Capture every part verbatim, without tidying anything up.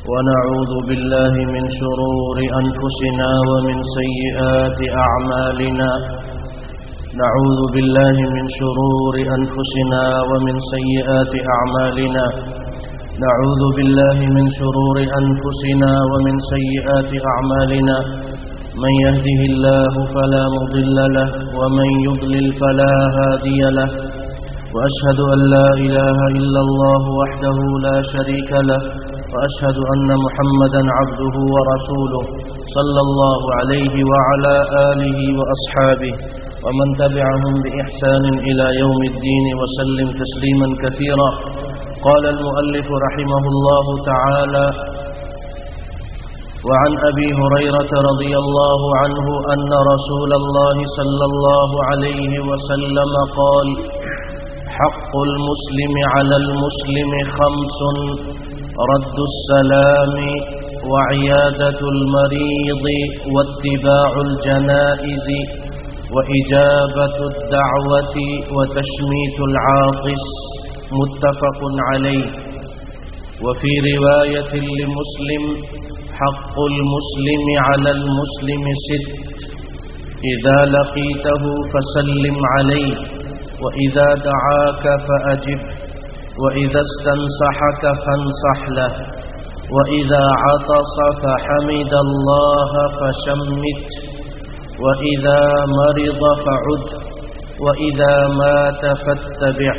ونعوذ بالله من شرور أنفسنا ومن سيئات أعمالنا نعوذ بالله من شرور أنفسنا ومن سيئات أعمالنا نعوذ بالله من شرور أنفسنا ومن سيئات أعمالنا من يهده الله فلا مضل له ومن يضلل فلا هادي له وأشهد أن لا إله إلا الله وحده لا شريك له وأشهد أن محمدا عبده ورسوله صلى الله عليه وعلى آله وأصحابه ومن تبعهم بإحسان إلى يوم الدين وسلم تسليما كثيرا. قال المؤلف رحمه الله تعالى: وعن أبي هريرة رضي الله عنه أن رسول الله صلى الله عليه وسلم قال: حق المسلم على المسلم خمس: رد السلام وعيادة المريض واتباع الجنائز وإجابة الدعوة وتشميت العاطس. متفق عليه. وفي رواية لمسلم: حق المسلم على المسلم ست: إذا لقيته فسلم عليه، وإذا دعاك فأجب، وإذا استنصحك فانصح له، وإذا عطس فحمد الله فشمت، وإذا مرض فعد، وإذا مات فاتبع.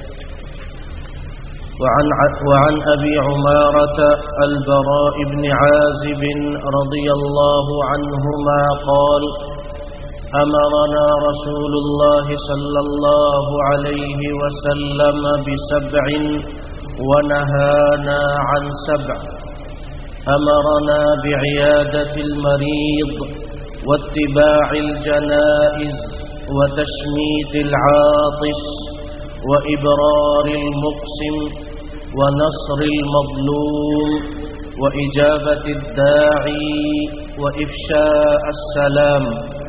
وعن وعن أبي عمارة البراء بن عازب رضي الله عنهما قال: أمرنا رسول الله صلى الله عليه وسلم بسبع ونهانا عن سبع. أمرنا بعيادة المريض واتباع الجنائز وتشميت العاطس وإبرار المقسم ونصر المظلوم وإجابة الداعي وإفشاء السلام.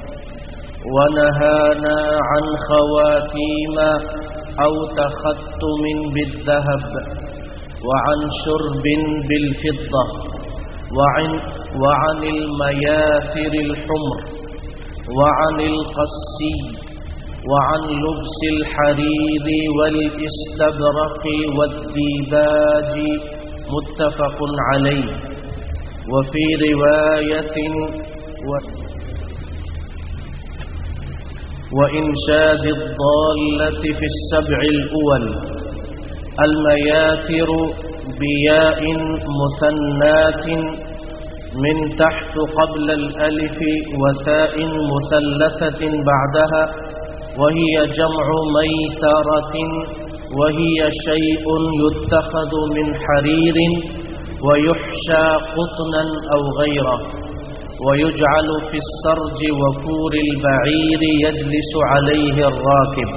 ونهانا عن خواتيم أو تختم بالذهب، وعن شرب بالفضة، وعن, وعن المياثر الحمر، وعن القسي، وعن لبس الحرير والاستبرق والديباج. متفق عليه. وفي رواية: و وإنشاد الضالة في السبع الأول. المياثر بياء مثنات من تحت قبل الألف وثاء مثلثة بعدها، وهي جمع ميسرة، وهي شيء يتخذ من حرير ويحشى قطنا أو غيره، ويجعل في السرج وكور البعير يجلس عليه الراكب.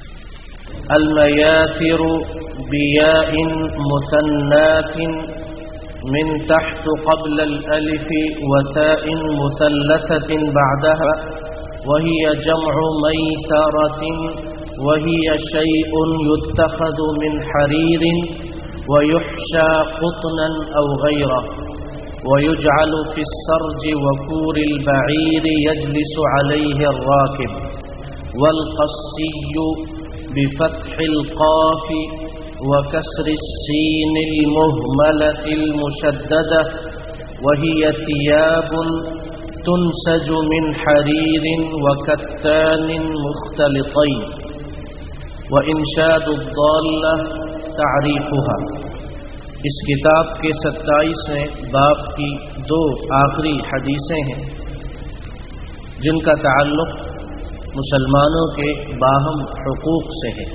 المياثر بياء مثنات من تحت قبل الألف وتاء مثلثة بعدها، وهي جمع ميسرة، وهي شيء يتخذ من حرير ويحشى قطنا أو غيره، ويجعل في السرج وكور البعير يجلس عليه الراكب. والقصي بفتح القاف وكسر السين المهملة المشددة، وهي ثياب تنسج من حرير وكتان مختلطين. وإنشاد الضالة تعريفها. इस किताब के सत्ताईसवें बाब की दो आखिरी हदीसें हैं जिनका ताल्लुक़ मुसलमानों के बाहम हुकूक से है।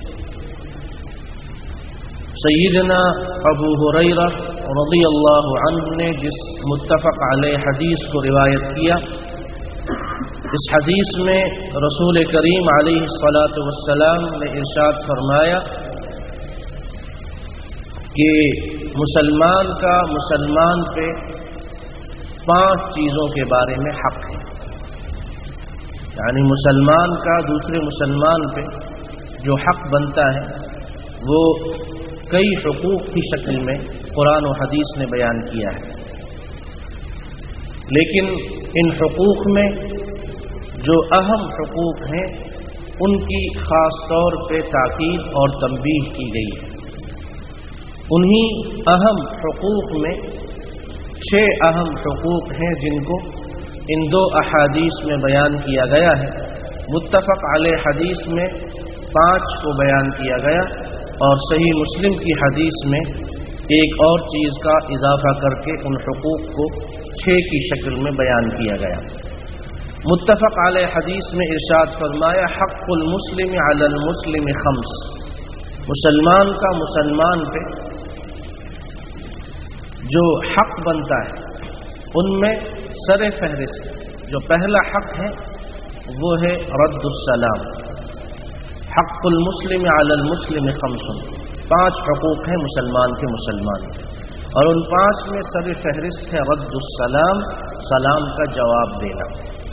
सय्यदना अबू हुरैरा रज़ियल्लाहु अन्हु ने जिस मुत्तफ़क़ अलैह हदीस को रिवायत किया, इस हदीस में रसूल करीम अलैहिस्सलातु वस्सलाम ने इरशाद फरमाया कि मुसलमान का मुसलमान पे पांच चीज़ों के बारे में हक है। यानी मुसलमान का दूसरे मुसलमान पे जो हक बनता है वो کئی حقوق کی شکل میں قرآن و حدیث نے بیان کیا ہے، لیکن ان حقوق میں جو اہم حقوق ہیں ان کی خاص طور پہ تاکید اور تنبیہ کی گئی ہے۔ انہی اہم حقوق میں چھ اہم حقوق ہیں جن کو ان دو احادیث میں بیان کیا گیا ہے۔ متفق علیہ حدیث میں پانچ کو بیان کیا گیا اور صحیح مسلم کی حدیث میں ایک اور چیز کا اضافہ کر کے ان حقوق کو چھ کی شکل میں بیان کیا گیا۔ متفق علیہ حدیث میں ارشاد فرمایا، حق المسلم علی المسلم خمس، مسلمان کا مسلمان پہ جو حق بنتا ہے ان میں سر فہرست جو پہلا حق ہے وہ ہے رد السلام۔ حق المسلم علی المسلم خمس، پانچ حقوق ہیں مسلمان کے مسلمان اور ان پانچ میں سر فہرست ہے رد السلام، سلام کا جواب دینا۔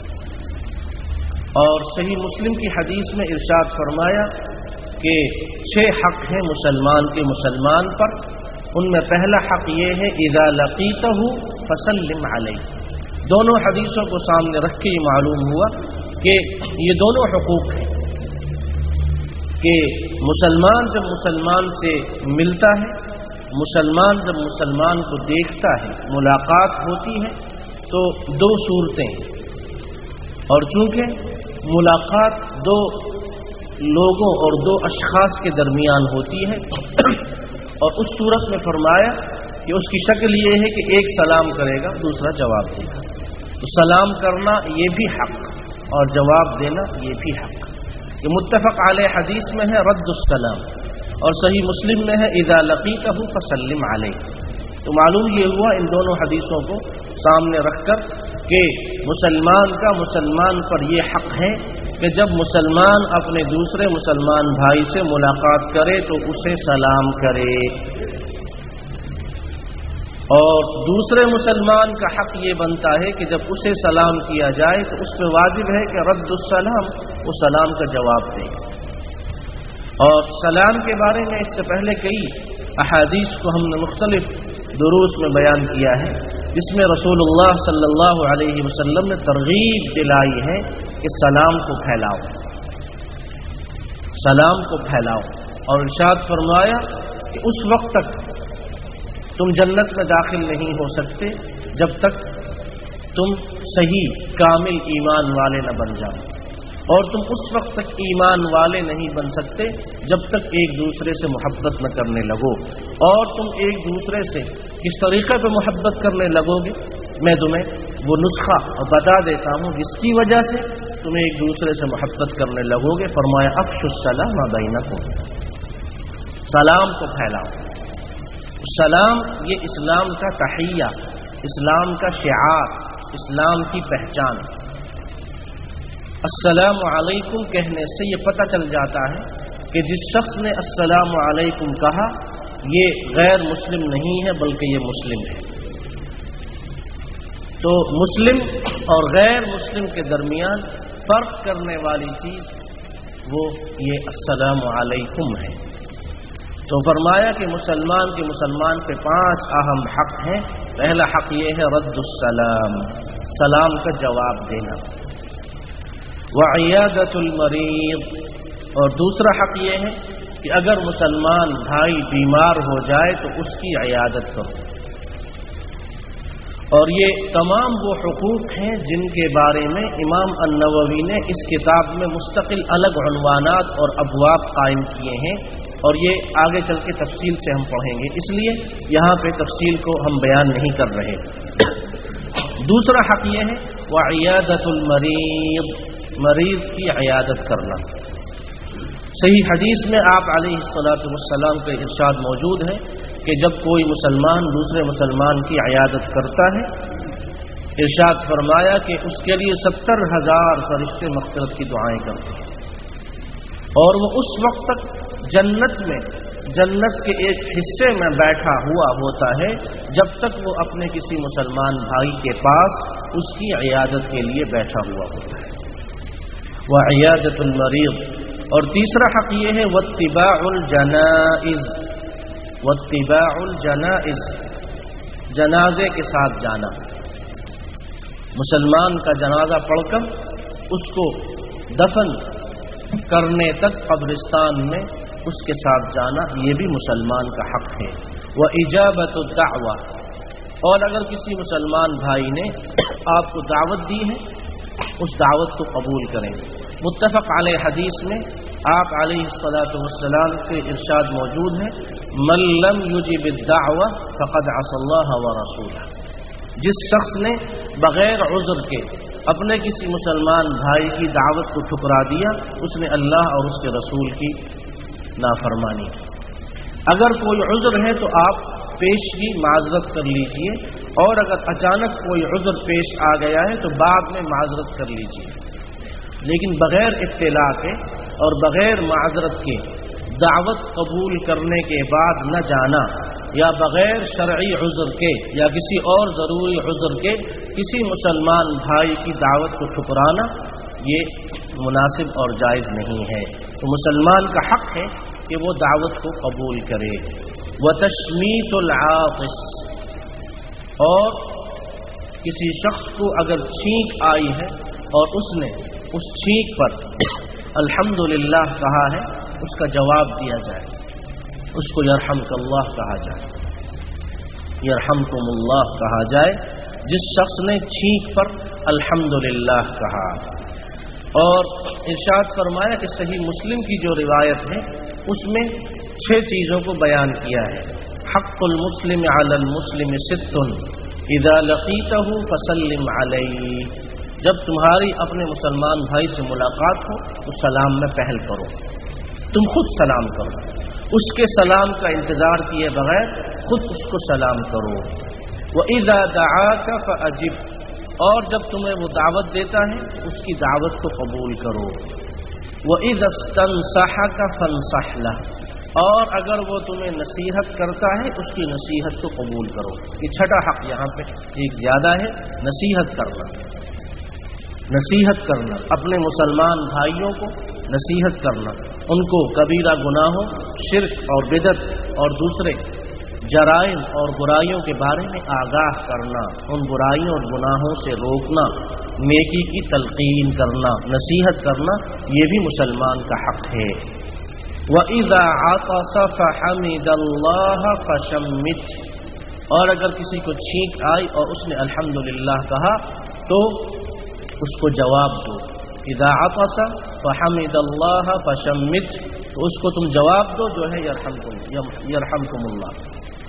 اور صحیح مسلم کی حدیث میں ارشاد فرمایا کہ چھ حق ہیں مسلمان کے مسلمان پر، ان میں پہلا حق یہ ہے اذا لقیتہ فسلم علیہ۔ دونوں حدیثوں کو سامنے رکھ کے یہ معلوم ہوا کہ یہ دونوں حقوق ہیں کہ مسلمان جب مسلمان سے ملتا ہے، مسلمان جب مسلمان کو دیکھتا ہے، ملاقات ہوتی ہے تو دو صورتیں ہیں، اور چونکہ ملاقات دو لوگوں اور دو اشخاص کے درمیان ہوتی ہے اور اس صورت میں فرمایا کہ اس کی شکل یہ ہے کہ ایک سلام کرے گا، دوسرا جواب دے گا۔ تو سلام کرنا یہ بھی حق اور جواب دینا یہ بھی حق۔ یہ متفق علیہ حدیث میں ہے رد السلام، اور صحیح مسلم میں ہے اذا لقیتہ فسلم علیہ۔ تو معلوم یہ ہوا ان دونوں حدیثوں کو سامنے رکھ کر کہ مسلمان کا مسلمان پر یہ حق ہے کہ جب مسلمان اپنے دوسرے مسلمان بھائی سے ملاقات کرے تو اسے سلام کرے، اور دوسرے مسلمان کا حق یہ بنتا ہے کہ جب اسے سلام کیا جائے تو اس پہ واجب ہے کہ رد السلام، وہ سلام کا جواب دے۔ اور سلام کے بارے میں اس سے پہلے کئی احادیث کو ہم نے مختلف دروس میں بیان کیا ہے، جس میں رسول اللہ صلی اللہ علیہ وسلم نے ترغیب دلائی ہے کہ سلام کو پھیلاؤ، سلام کو پھیلاؤ، اور ارشاد فرمایا کہ اس وقت تک تم جنت میں داخل نہیں ہو سکتے جب تک تم صحیح کامل ایمان والے نہ بن جاؤ، اور تم اس وقت تک ایمان والے نہیں بن سکتے جب تک ایک دوسرے سے محبت نہ کرنے لگو، اور تم ایک دوسرے سے کس طریقے پہ محبت کرنے لگو گے میں تمہیں وہ نسخہ بتا دیتا ہوں جس کی وجہ سے تم ایک دوسرے سے محبت کرنے لگو گے۔ فرمایا افشوا السلام بینکم، سلام کو پھیلاؤ۔ سلام یہ اسلام کا تحیہ، اسلام کا شعار، اسلام کی پہچان۔ السلام علیکم کہنے سے یہ پتہ چل جاتا ہے کہ جس شخص نے السلام علیکم کہا یہ غیر مسلم نہیں ہے بلکہ یہ مسلم ہے۔ تو مسلم اور غیر مسلم کے درمیان فرق کرنے والی چیز وہ یہ السلام علیکم ہے۔ تو فرمایا کہ مسلمان کے مسلمان پہ پانچ اہم حق ہیں۔ پہلا حق یہ ہے رد السلام، سلام کا جواب دینا، وعیادۃ المریض، اور دوسرا حق یہ ہے کہ اگر مسلمان بھائی بیمار ہو جائے تو اس کی عیادت کرو۔ اور یہ تمام وہ حقوق ہیں جن کے بارے میں امام النووی نے اس کتاب میں مستقل الگ عنوانات اور ابواب قائم کیے ہیں، اور یہ آگے چل کے تفصیل سے ہم پڑھیں گے، اس لیے یہاں پہ تفصیل کو ہم بیان نہیں کر رہے۔ دوسرا حق یہ ہے وعیادۃ المریض، مریض کی عیادت کرنا۔ صحیح حدیث میں آپ علیہ الصلاۃ والسلام کا ارشاد موجود ہے کہ جب کوئی مسلمان دوسرے مسلمان کی عیادت کرتا ہے، ارشاد فرمایا کہ اس کے لیے ستر ہزار فرشتے مغفرت کی دعائیں کرتے ہیں، اور وہ اس وقت تک جنت میں جنت کے ایک حصے میں بیٹھا ہوا ہوتا ہے جب تک وہ اپنے کسی مسلمان بھائی کے پاس اس کی عیادت کے لیے بیٹھا ہوا ہوتا ہے۔ وعیادۃ المریض، اور تیسرا حق یہ ہے واتباع الجنائز، واتباع الجنائز، جنازے کے ساتھ جانا، مسلمان کا جنازہ پڑھ کر اس کو دفن کرنے تک قبرستان میں اس کے ساتھ جانا، یہ بھی مسلمان کا حق ہے۔ وإجابۃ الدعوہ، اور اگر کسی مسلمان بھائی نے آپ کو دعوت دی ہے اس دعوت کو قبول کریں۔ متفق علیہ حدیث میں آپ علیہ الصلاۃ والسلام کے ارشاد موجود ہے، من لم یجب الدعوہ فقد عصى اللہ ورسولہ، جس شخص نے بغیر عذر کے اپنے کسی مسلمان بھائی کی دعوت کو ٹھکرا دیا، اس نے اللہ اور اس کے رسول کی نافرمانی کی۔ اگر کوئی عذر ہے تو آپ پیشگی معذرت کر لیجئے، اور اگر اچانک کوئی عذر پیش آ گیا ہے تو بعد میں معذرت کر لیجئے، لیکن بغیر اطلاع کے اور بغیر معذرت کے دعوت قبول کرنے کے بعد نہ جانا، یا بغیر شرعی عذر کے یا کسی اور ضروری عذر کے کسی مسلمان بھائی کی دعوت کو ٹھکرانا، یہ مناسب اور جائز نہیں ہے۔ تو مسلمان کا حق ہے کہ وہ دعوت کو قبول کرے۔ وتشمیت العاطس، اور کسی شخص کو اگر چھینک آئی ہے اور اس نے اس چھینک پر الحمدللہ کہا ہے، اس کا جواب دیا جائے، اس کو یرحمک اللہ کہا جائے، یرحمکم اللہ کہا جائے جس شخص نے چھینک پر الحمدللہ کہا۔ اور ارشاد فرمایا کہ صحیح مسلم کی جو روایت ہے اس میں چھ چیزوں کو بیان کیا ہے۔ حق المسلم علی المسلم ست اذا لقیتہ فسلم علیہ، جب تمہاری اپنے مسلمان بھائی سے ملاقات ہو تو سلام میں پہل کرو، تم خود سلام کرو، اس کے سلام کا انتظار کیے بغیر خود اس کو سلام کرو۔ وَإِذَا دَعَاكَ فَأَجِبْ، اور جب تمہیں وہ دعوت دیتا ہے اس کی دعوت کو قبول کرو۔ وَإِذَا اسْتَنصَحَكَ فَانصَحْ لَهُ، اور اگر وہ تمہیں نصیحت کرتا ہے اس کی نصیحت کو قبول کرو۔ یہ چھٹا حق یہاں پہ ایک زیادہ ہے، نصیحت کرنا، نصیحت کرنا اپنے مسلمان بھائیوں کو نصیحت کرنا، ان کو کبیرہ گناہوں، شرک اور بدعت اور دوسرے جرائم اور برائیوں کے بارے میں آگاہ کرنا، ان برائیوں اور گناہوں سے روکنا، نیکی کی تلقین کرنا، نصیحت کرنا، یہ بھی مسلمان کا حق ہے۔ وَإِذَا عَطَسَ فَحَمِدَ اللَّهَ فَشَمِّتْ، اور اگر کسی کو چھینک آئی اور اس نے الحمدللہ کہا تو اس کو جواب دو۔ اذا عطس فحمد اللہ فشمت، تو اس کو تم جواب دو جو ہے یرحمکم یرحمکم اللہ۔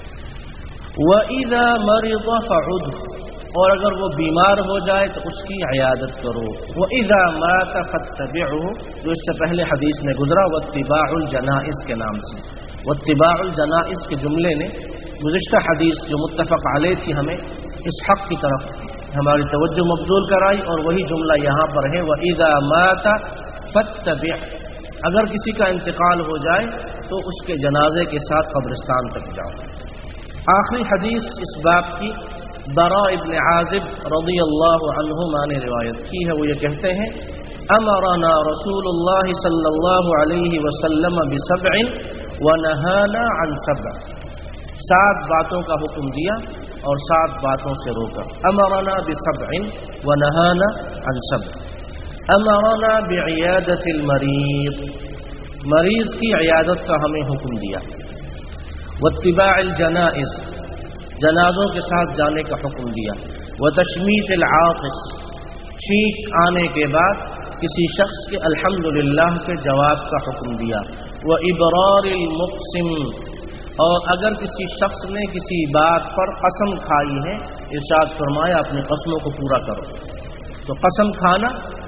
وَإِذَا مَرِضَ فَعُدْهُ، اور اگر وہ بیمار ہو جائے تو اس کی عیادت کرو۔ وَإِذَا مَاتَ فَاتَّبِعْهُ، جو اس سے پہلے حدیث میں گزرا وَاتِّبَاعُ الْجَنَائِزِ کے نام سے۔ وَاتِّبَاعُ الْجَنَائِزِ کے جملے نے گزشتہ حدیث جو متفق علیہ تھی ہمیں اس حق کی طرف ہماری توجہ مبذول کرائی، اور وہی جملہ یہاں پر ہے وَإِذَا مَاتَ فَاتَّبِعْ، اگر کسی کا انتقال ہو جائے تو اس کے جنازے کے ساتھ قبرستان تک جاؤ۔ آخری حدیث اس باب کی براء ابن عازب رضی اللہ عنہما نے روایت کی ہے، وہ یہ کہتے ہیں امرنا رسول اللہ صلی اللہ علیہ وسلم بسبع ونہانا عن سبع، سات باتوں کا حکم دیا اور سات باتوں سے روکا۔ امرنا بسبع ونہانا عن سبع، امرنا بعیادت المریض، مریض کی عیادت کا ہمیں حکم دیا۔ واتباع الجنائز، جنازوں کے ساتھ جانے کا حکم دیا۔ وتشمیت العاطس، چھینک آنے کے بعد کسی شخص کے الحمدللہ کے جواب کا حکم دیا۔ وابرار المقسم، اور اگر کسی شخص نے کسی بات پر قسم کھائی ہے ارشاد فرمایا اپنی قسموں کو پورا کرو۔ تو قسم کھانا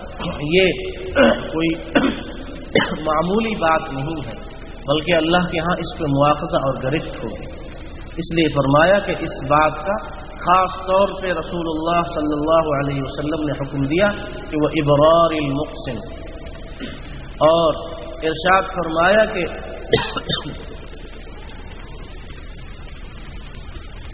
یہ کوئی معمولی بات نہیں ہے، بلکہ اللہ کے ہاں اس پہ مواخذہ اور گرفت ہوگی، اس لیے فرمایا کہ اس بات کا خاص طور پہ رسول اللہ صلی اللہ علیہ وسلم نے حکم دیا کہ وہ ابرار المقسم، اور ارشاد فرمایا کہ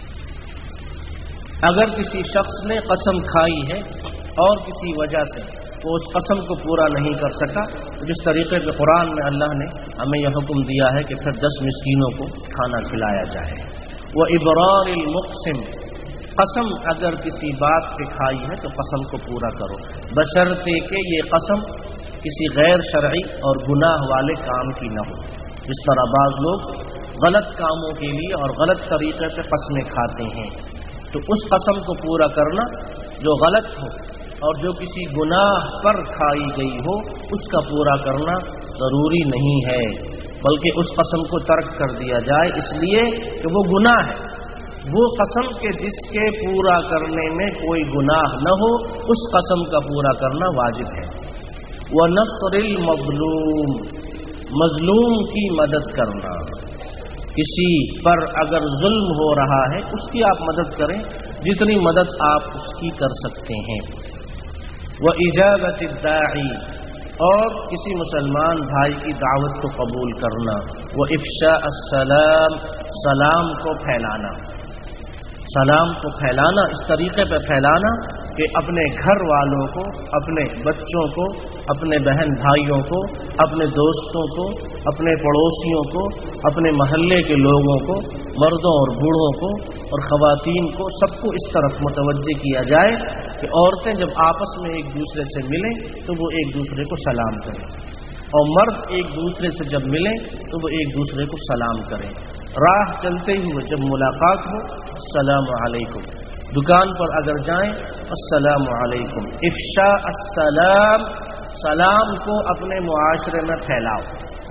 اگر کسی شخص نے قسم کھائی ہے اور کسی وجہ سے وہ اس قسم کو پورا نہیں کر سکا، جس طریقے پہ قرآن میں اللہ نے ہمیں یہ حکم دیا ہے کہ پھر دس مسکینوں کو کھانا کھلایا جائے۔ وہ ابرار المقسم، قسم اگر کسی بات پہ کھائی ہے تو قسم کو پورا کرو، بشرطے کہ یہ قسم کسی غیر شرعی اور گناہ والے کام کی نہ ہو۔ جس طرح بعض لوگ غلط کاموں کے لیے اور غلط طریقے پہ قسمیں کھاتے ہیں، تو اس قسم کو پورا کرنا جو غلط ہو اور جو کسی گناہ پر کھائی گئی ہو اس کا پورا کرنا ضروری نہیں ہے، بلکہ اس قسم کو ترک کر دیا جائے، اس لیے کہ وہ گناہ ہے۔ وہ قسم کے جس کے پورا کرنے میں کوئی گناہ نہ ہو اس قسم کا پورا کرنا واجب ہے۔ وَنَصْرِ الْمَظْلُومِ، مظلوم کی مدد کرنا، کسی پر اگر ظلم ہو رہا ہے اس کی آپ مدد کریں جتنی مدد آپ اس کی کر سکتے ہیں۔ وَإِجَابَةِ الدَّاعِ، اور کسی مسلمان بھائی کی دعوت کو قبول کرنا۔ وَإِفْشَاءَ السَّلَامِ، سلام کو پھیلانا، سلام کو پھیلانا اس طریقے پہ پھیلانا کہ اپنے گھر والوں کو، اپنے بچوں کو، اپنے بہن بھائیوں کو، اپنے دوستوں کو، اپنے پڑوسیوں کو، اپنے محلے کے لوگوں کو، مردوں اور بوڑھوں کو اور خواتین کو، سب کو اس طرف متوجہ کیا جائے کہ عورتیں جب آپس میں ایک دوسرے سے ملیں تو وہ ایک دوسرے کو سلام کریں، اور مرد ایک دوسرے سے جب ملیں تو وہ ایک دوسرے کو سلام کریں۔ راہ چلتے ہوئے جب ملاقات ہو السلام علیکم، دکان پر اگر جائیں السلام علیکم۔ افشاء السلام، سلام کو اپنے معاشرے میں پھیلاؤ۔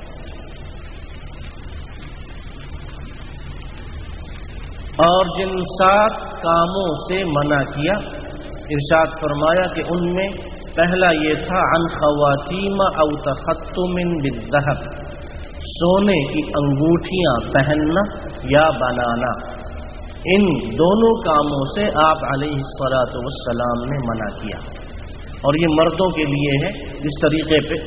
اور جن سات کاموں سے منع کیا، ارشاد فرمایا کہ ان میں پہلا یہ تھا عن خواتیم او تختم بالذهب، سونے کی انگوٹھیاں پہننا یا بنانا، ان دونوں کاموں سے آپ علیہ الصلاۃ والسلام نے منع کیا۔ اور یہ مردوں کے لیے ہے، جس طریقے پہ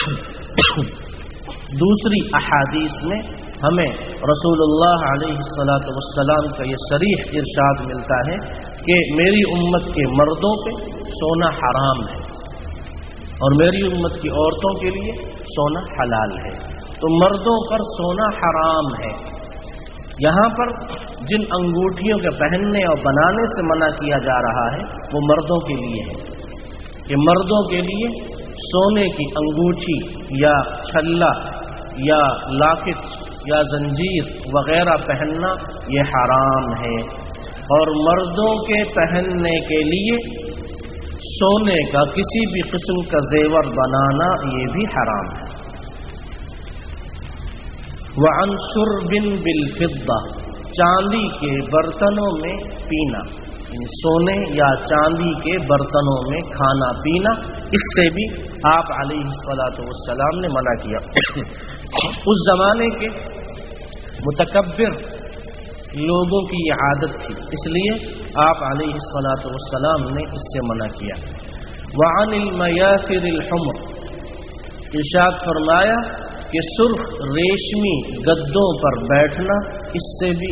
دوسری احادیث میں ہمیں رسول اللہ علیہ الصلاۃ والسلام کا یہ صریح ارشاد ملتا ہے کہ میری امت کے مردوں پہ سونا حرام ہے اور میری امت کی عورتوں کے لیے سونا حلال ہے۔ تو مردوں پر سونا حرام ہے۔ یہاں پر جن انگوٹھیوں کے پہننے اور بنانے سے منع کیا جا رہا ہے وہ مردوں کے لیے ہے کہ مردوں کے لیے سونے کی انگوٹھی یا چھلا یا لاکٹ یا زنجیر وغیرہ پہننا یہ حرام ہے، اور مردوں کے پہننے کے لیے سونے کا کسی بھی قسم کا زیور بنانا یہ بھی حرام ہے۔ وعن شرب بالفضہ، چاندی کے برتنوں میں پینا، سونے یا چاندی کے برتنوں میں کھانا پینا، اس سے بھی آپ علیہ الصلاۃ والسلام نے منع کیا۔ اس زمانے کے متکبر لوگوں کی یہ عادت تھی، اس لیے آپ علیہ الصلاۃ والسلام نے اس سے منع کیا۔ وعن المیاثر الحمر، ارشاد فرمایا کہ سرخ ریشمی گدوں پر بیٹھنا، اس سے بھی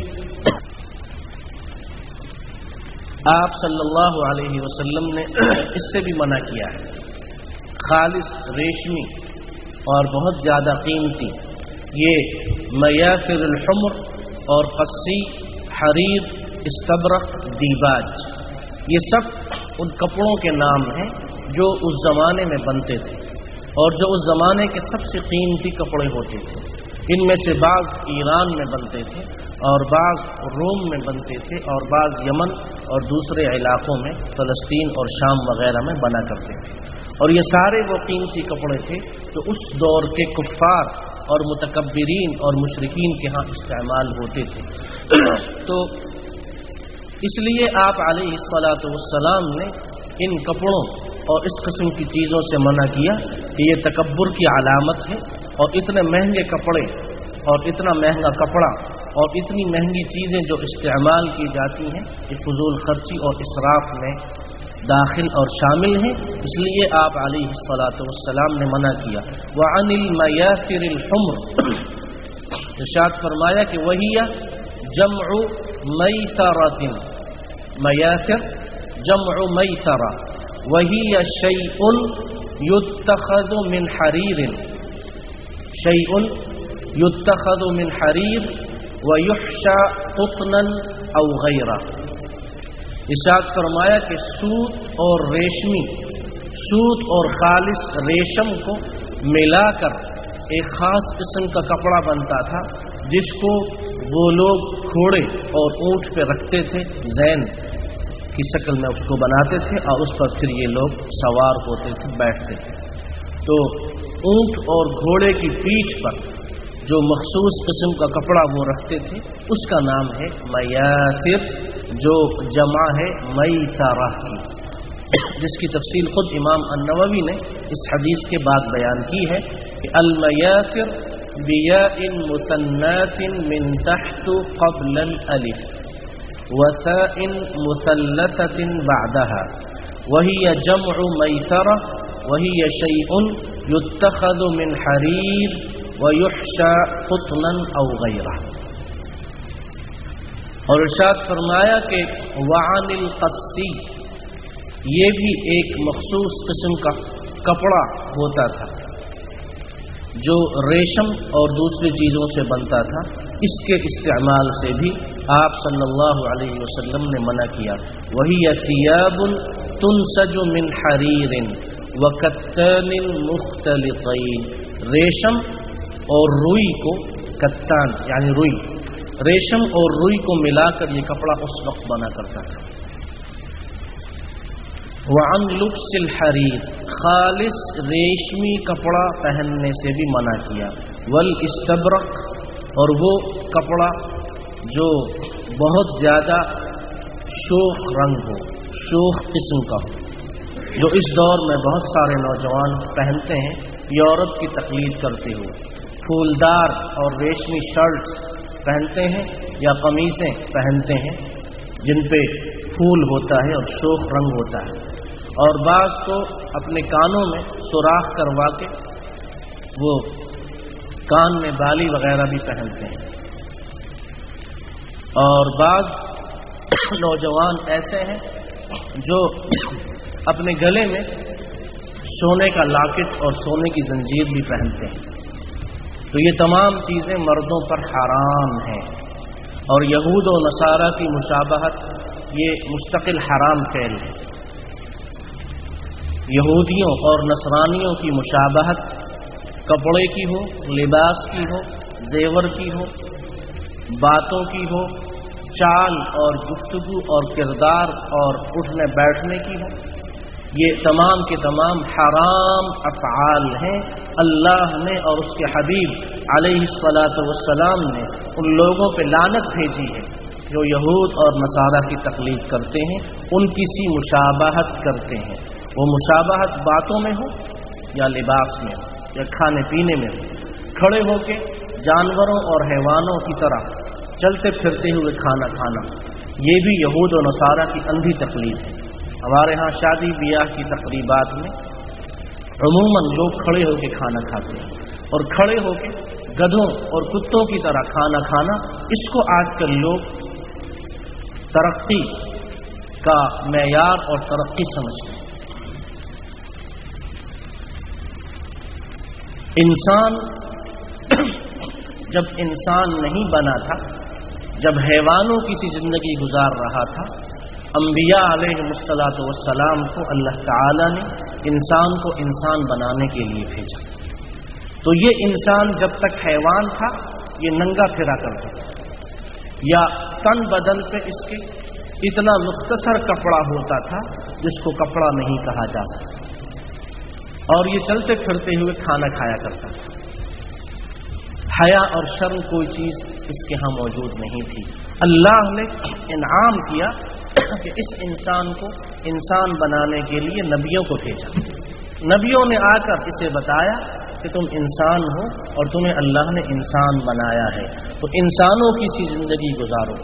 آپ صلی اللہ علیہ وسلم نے اس سے بھی منع کیا ہے۔ خالص ریشمی اور بہت زیادہ قیمتی یہ میاثر الحمر اور قصی، حریر، استبرق، دیباج، یہ سب ان کپڑوں کے نام ہیں جو اس زمانے میں بنتے تھے اور جو اس زمانے کے سب سے قیمتی کپڑے ہوتے تھے۔ ان میں سے بعض ایران میں بنتے تھے اور بعض روم میں بنتے تھے اور بعض یمن اور دوسرے علاقوں میں فلسطین اور شام وغیرہ میں بنا کرتے تھے، اور یہ سارے وہ قیمتی کپڑے تھے جو اس دور کے کفار اور متکبرین اور مشرکین کے ہاں استعمال ہوتے تھے۔ تو اس لیے آپ علیہ الصلاۃ والسلام نے ان کپڑوں اور اس قسم کی چیزوں سے منع کیا کہ یہ تکبر کی علامت ہے، اور اتنے مہنگے کپڑے اور اتنا مہنگا کپڑا اور اتنی مہنگی چیزیں جو استعمال کی جاتی ہیں یہ فضول خرچی اور اسراف میں داخل اور شامل ہیں، اس لیے آپ علیہ الصلاۃ والسلام نے منع کیا۔ وعن المیاثر الحمر، ارشاد فرمایا کہ وہی جمع میسرۃ، میاثر جمع میسرہ، وَهِيَ شَيْءٌ يُتَّخَذُ مِنْ حَرِيرٍ شَيْءٌ يُتَّخَذُ مِنْ حَرِيرٍ وَيُحْشَى قُطْنًا أَوْ غَيْرَهُ۔ ارشاد فرمایا کہ سوت اور ریشمی، سوت اور خالص ریشم کو ملا کر ایک خاص قسم کا کپڑا بنتا تھا، جس کو وہ لوگ گھوڑے اور اونٹ پہ رکھتے تھے، زین کی شکل میں اس کو بناتے تھے، اور اس پر پھر یہ لوگ سوار ہوتے تھے، بیٹھتے تھے۔ تو اونٹ اور گھوڑے کی پیٹھ پر جو مخصوص قسم کا کپڑا وہ رکھتے تھے، اس کا نام ہے میاثر، جو جمع ہے میسرہ کی، جس کی تفصیل خود امام النووی نے اس حدیث کے بعد بیان کی ہے کہ المیاثر بیاء مثنات من تحت قبل الالف وثاء مثلثة بعدها وهي جمع میسرہ وهي شيء يتخذ من حرير ويحشى قطنا او غيره۔ اور ارشاد فرمایا کہ وعن القصی، یہ بھی ایک مخصوص قسم کا کپڑا ہوتا تھا جو ریشم اور دوسری چیزوں سے بنتا تھا، اس کے استعمال سے بھی آپ صلی اللہ علیہ وسلم نے منع کیا۔ وَهِيَ ثِيَابٌ تُنْسَجُ مِنْ حَرِيرٍ وَكَتَّانٍ مُخْتَلِطَيْن، ریشم اور روئی کو، کتان یعنی روئی، ریشم اور روئی کو ملا کر یہ کپڑا اس وقت بنا کرتا تھا۔ وعن لبس الحریر، خالص ریشمی کپڑا پہننے سے بھی منع کیا۔ والاستبرق، اور وہ کپڑا جو بہت زیادہ شوخ رنگ ہو، شوخ قسم کا ہو، جو اس دور میں بہت سارے نوجوان پہنتے ہیں یورپ کی تقلید کرتے ہوئے، پھولدار اور ریشمی شرٹس پہنتے ہیں یا قمیصیں پہنتے ہیں جن پہ پھول ہوتا ہے اور شوخ رنگ ہوتا ہے، اور بعض تو اپنے کانوں میں سوراخ کروا کے وہ کان میں بالی وغیرہ بھی پہنتے ہیں، اور بعض نوجوان ایسے ہیں جو اپنے گلے میں سونے کا لاکٹ اور سونے کی زنجیر بھی پہنتے ہیں۔ تو یہ تمام چیزیں مردوں پر حرام ہیں، اور یہود و نصارہ کی مشابہت یہ مستقل حرام فعل ہے۔ یہودیوں اور نصرانیوں کی مشابہت کپڑے کی ہو، لباس کی ہو، زیور کی ہو، باتوں کی ہو، چال اور گفتگو اور کردار اور اٹھنے بیٹھنے کی ہو، یہ تمام کے تمام حرام افعال ہیں۔ اللہ نے اور اس کے حبیب علیہ الصلاۃ والسلام نے ان لوگوں پہ لعنت بھیجی ہے جو یہود اور نصارہ کی تقلید کرتے ہیں، ان کی سی مشابہت کرتے ہیں، وہ مشابہت باتوں میں ہو یا لباس میں ہو یا کھانے پینے میں ہو، کھڑے ہو کے جانوروں اور حیوانوں کی طرح چلتے پھرتے ہوئے کھانا کھانا، یہ بھی یہود و نصارہ کی اندھی تقلید ہے۔ ہمارے ہاں شادی بیاہ کی تقریبات میں عموماً لوگ کھڑے ہو کے کھانا کھاتے ہیں، اور کھڑے ہو کے گدھوں اور کتوں کی طرح کھانا کھانا، اس کو آج کل لوگ ترقی کا معیار اور ترقی سمجھتے ہیں۔ انسان جب انسان نہیں بنا تھا، جب حیوانوں کی سی زندگی گزار رہا تھا، انبیاء علیہ الصلاۃ والسلام کو اللہ تعالی نے انسان کو انسان بنانے کے لیے بھیجا۔ تو یہ انسان جب تک حیوان تھا یہ ننگا پھرا کرتا تھا، یا تن بدن پہ اس کے اتنا مختصر کپڑا ہوتا تھا جس کو کپڑا نہیں کہا جا سکتا، اور یہ چلتے پھرتے ہوئے کھانا کھایا کرتا تھا۔ حیا اور شرم کوئی چیز اس کے ہاں موجود نہیں تھی۔ اللہ نے انعام کیا کہ اس انسان کو انسان بنانے کے لیے نبیوں کو بھیجا۔ نبیوں نے آ کر اسے بتایا کہ تم انسان ہو اور تمہیں اللہ نے انسان بنایا ہے، تو انسانوں کی سی زندگی گزارو۔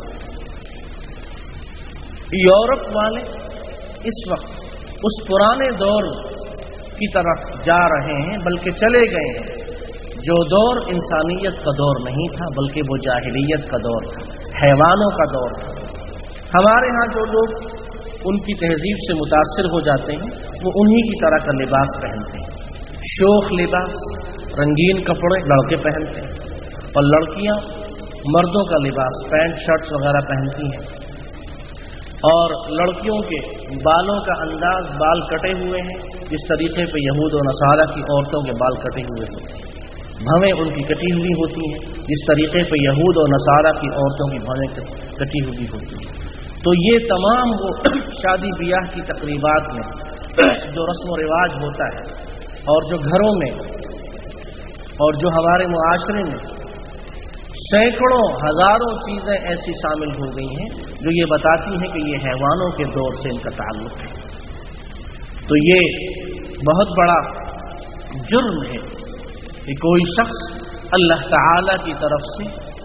یورپ والے اس وقت اس پرانے دور کی طرف جا رہے ہیں، بلکہ چلے گئے ہیں جو دور انسانیت کا دور نہیں تھا، بلکہ وہ جاہلیت کا دور تھا، حیوانوں کا دور تھا۔ ہمارے ہاں جو لوگ ان کی تہذیب سے متاثر ہو جاتے ہیں وہ انہی کی طرح کا لباس پہنتے ہیں، شوخ لباس، رنگین کپڑے لڑکے پہنتے ہیں، اور لڑکیاں مردوں کا لباس پینٹ شرٹس وغیرہ پہنتی ہیں، اور لڑکیوں کے بالوں کا انداز بال کٹے ہوئے ہیں جس طریقے پہ یہود و نصارہ کی عورتوں کے بال کٹے ہوئے ہوتے ہیں، بھویں ان کی کٹی ہوئی ہوتی ہیں جس طریقے پہ یہود و نصارہ کی عورتوں کی بھویں کٹی ہوئی ہوتی ہیں۔ تو یہ تمام وہ شادی بیاہ کی تقریبات میں جو رسم و رواج ہوتا ہے اور جو گھروں میں اور جو ہمارے معاشرے میں سینکڑوں ہزاروں چیزیں ایسی شامل ہو گئی ہیں جو یہ بتاتی ہیں کہ یہ حیوانوں کے دور سے ان کا تعلق ہے۔ تو یہ بہت بڑا جرم ہے کہ کوئی شخص اللہ تعالی کی طرف سے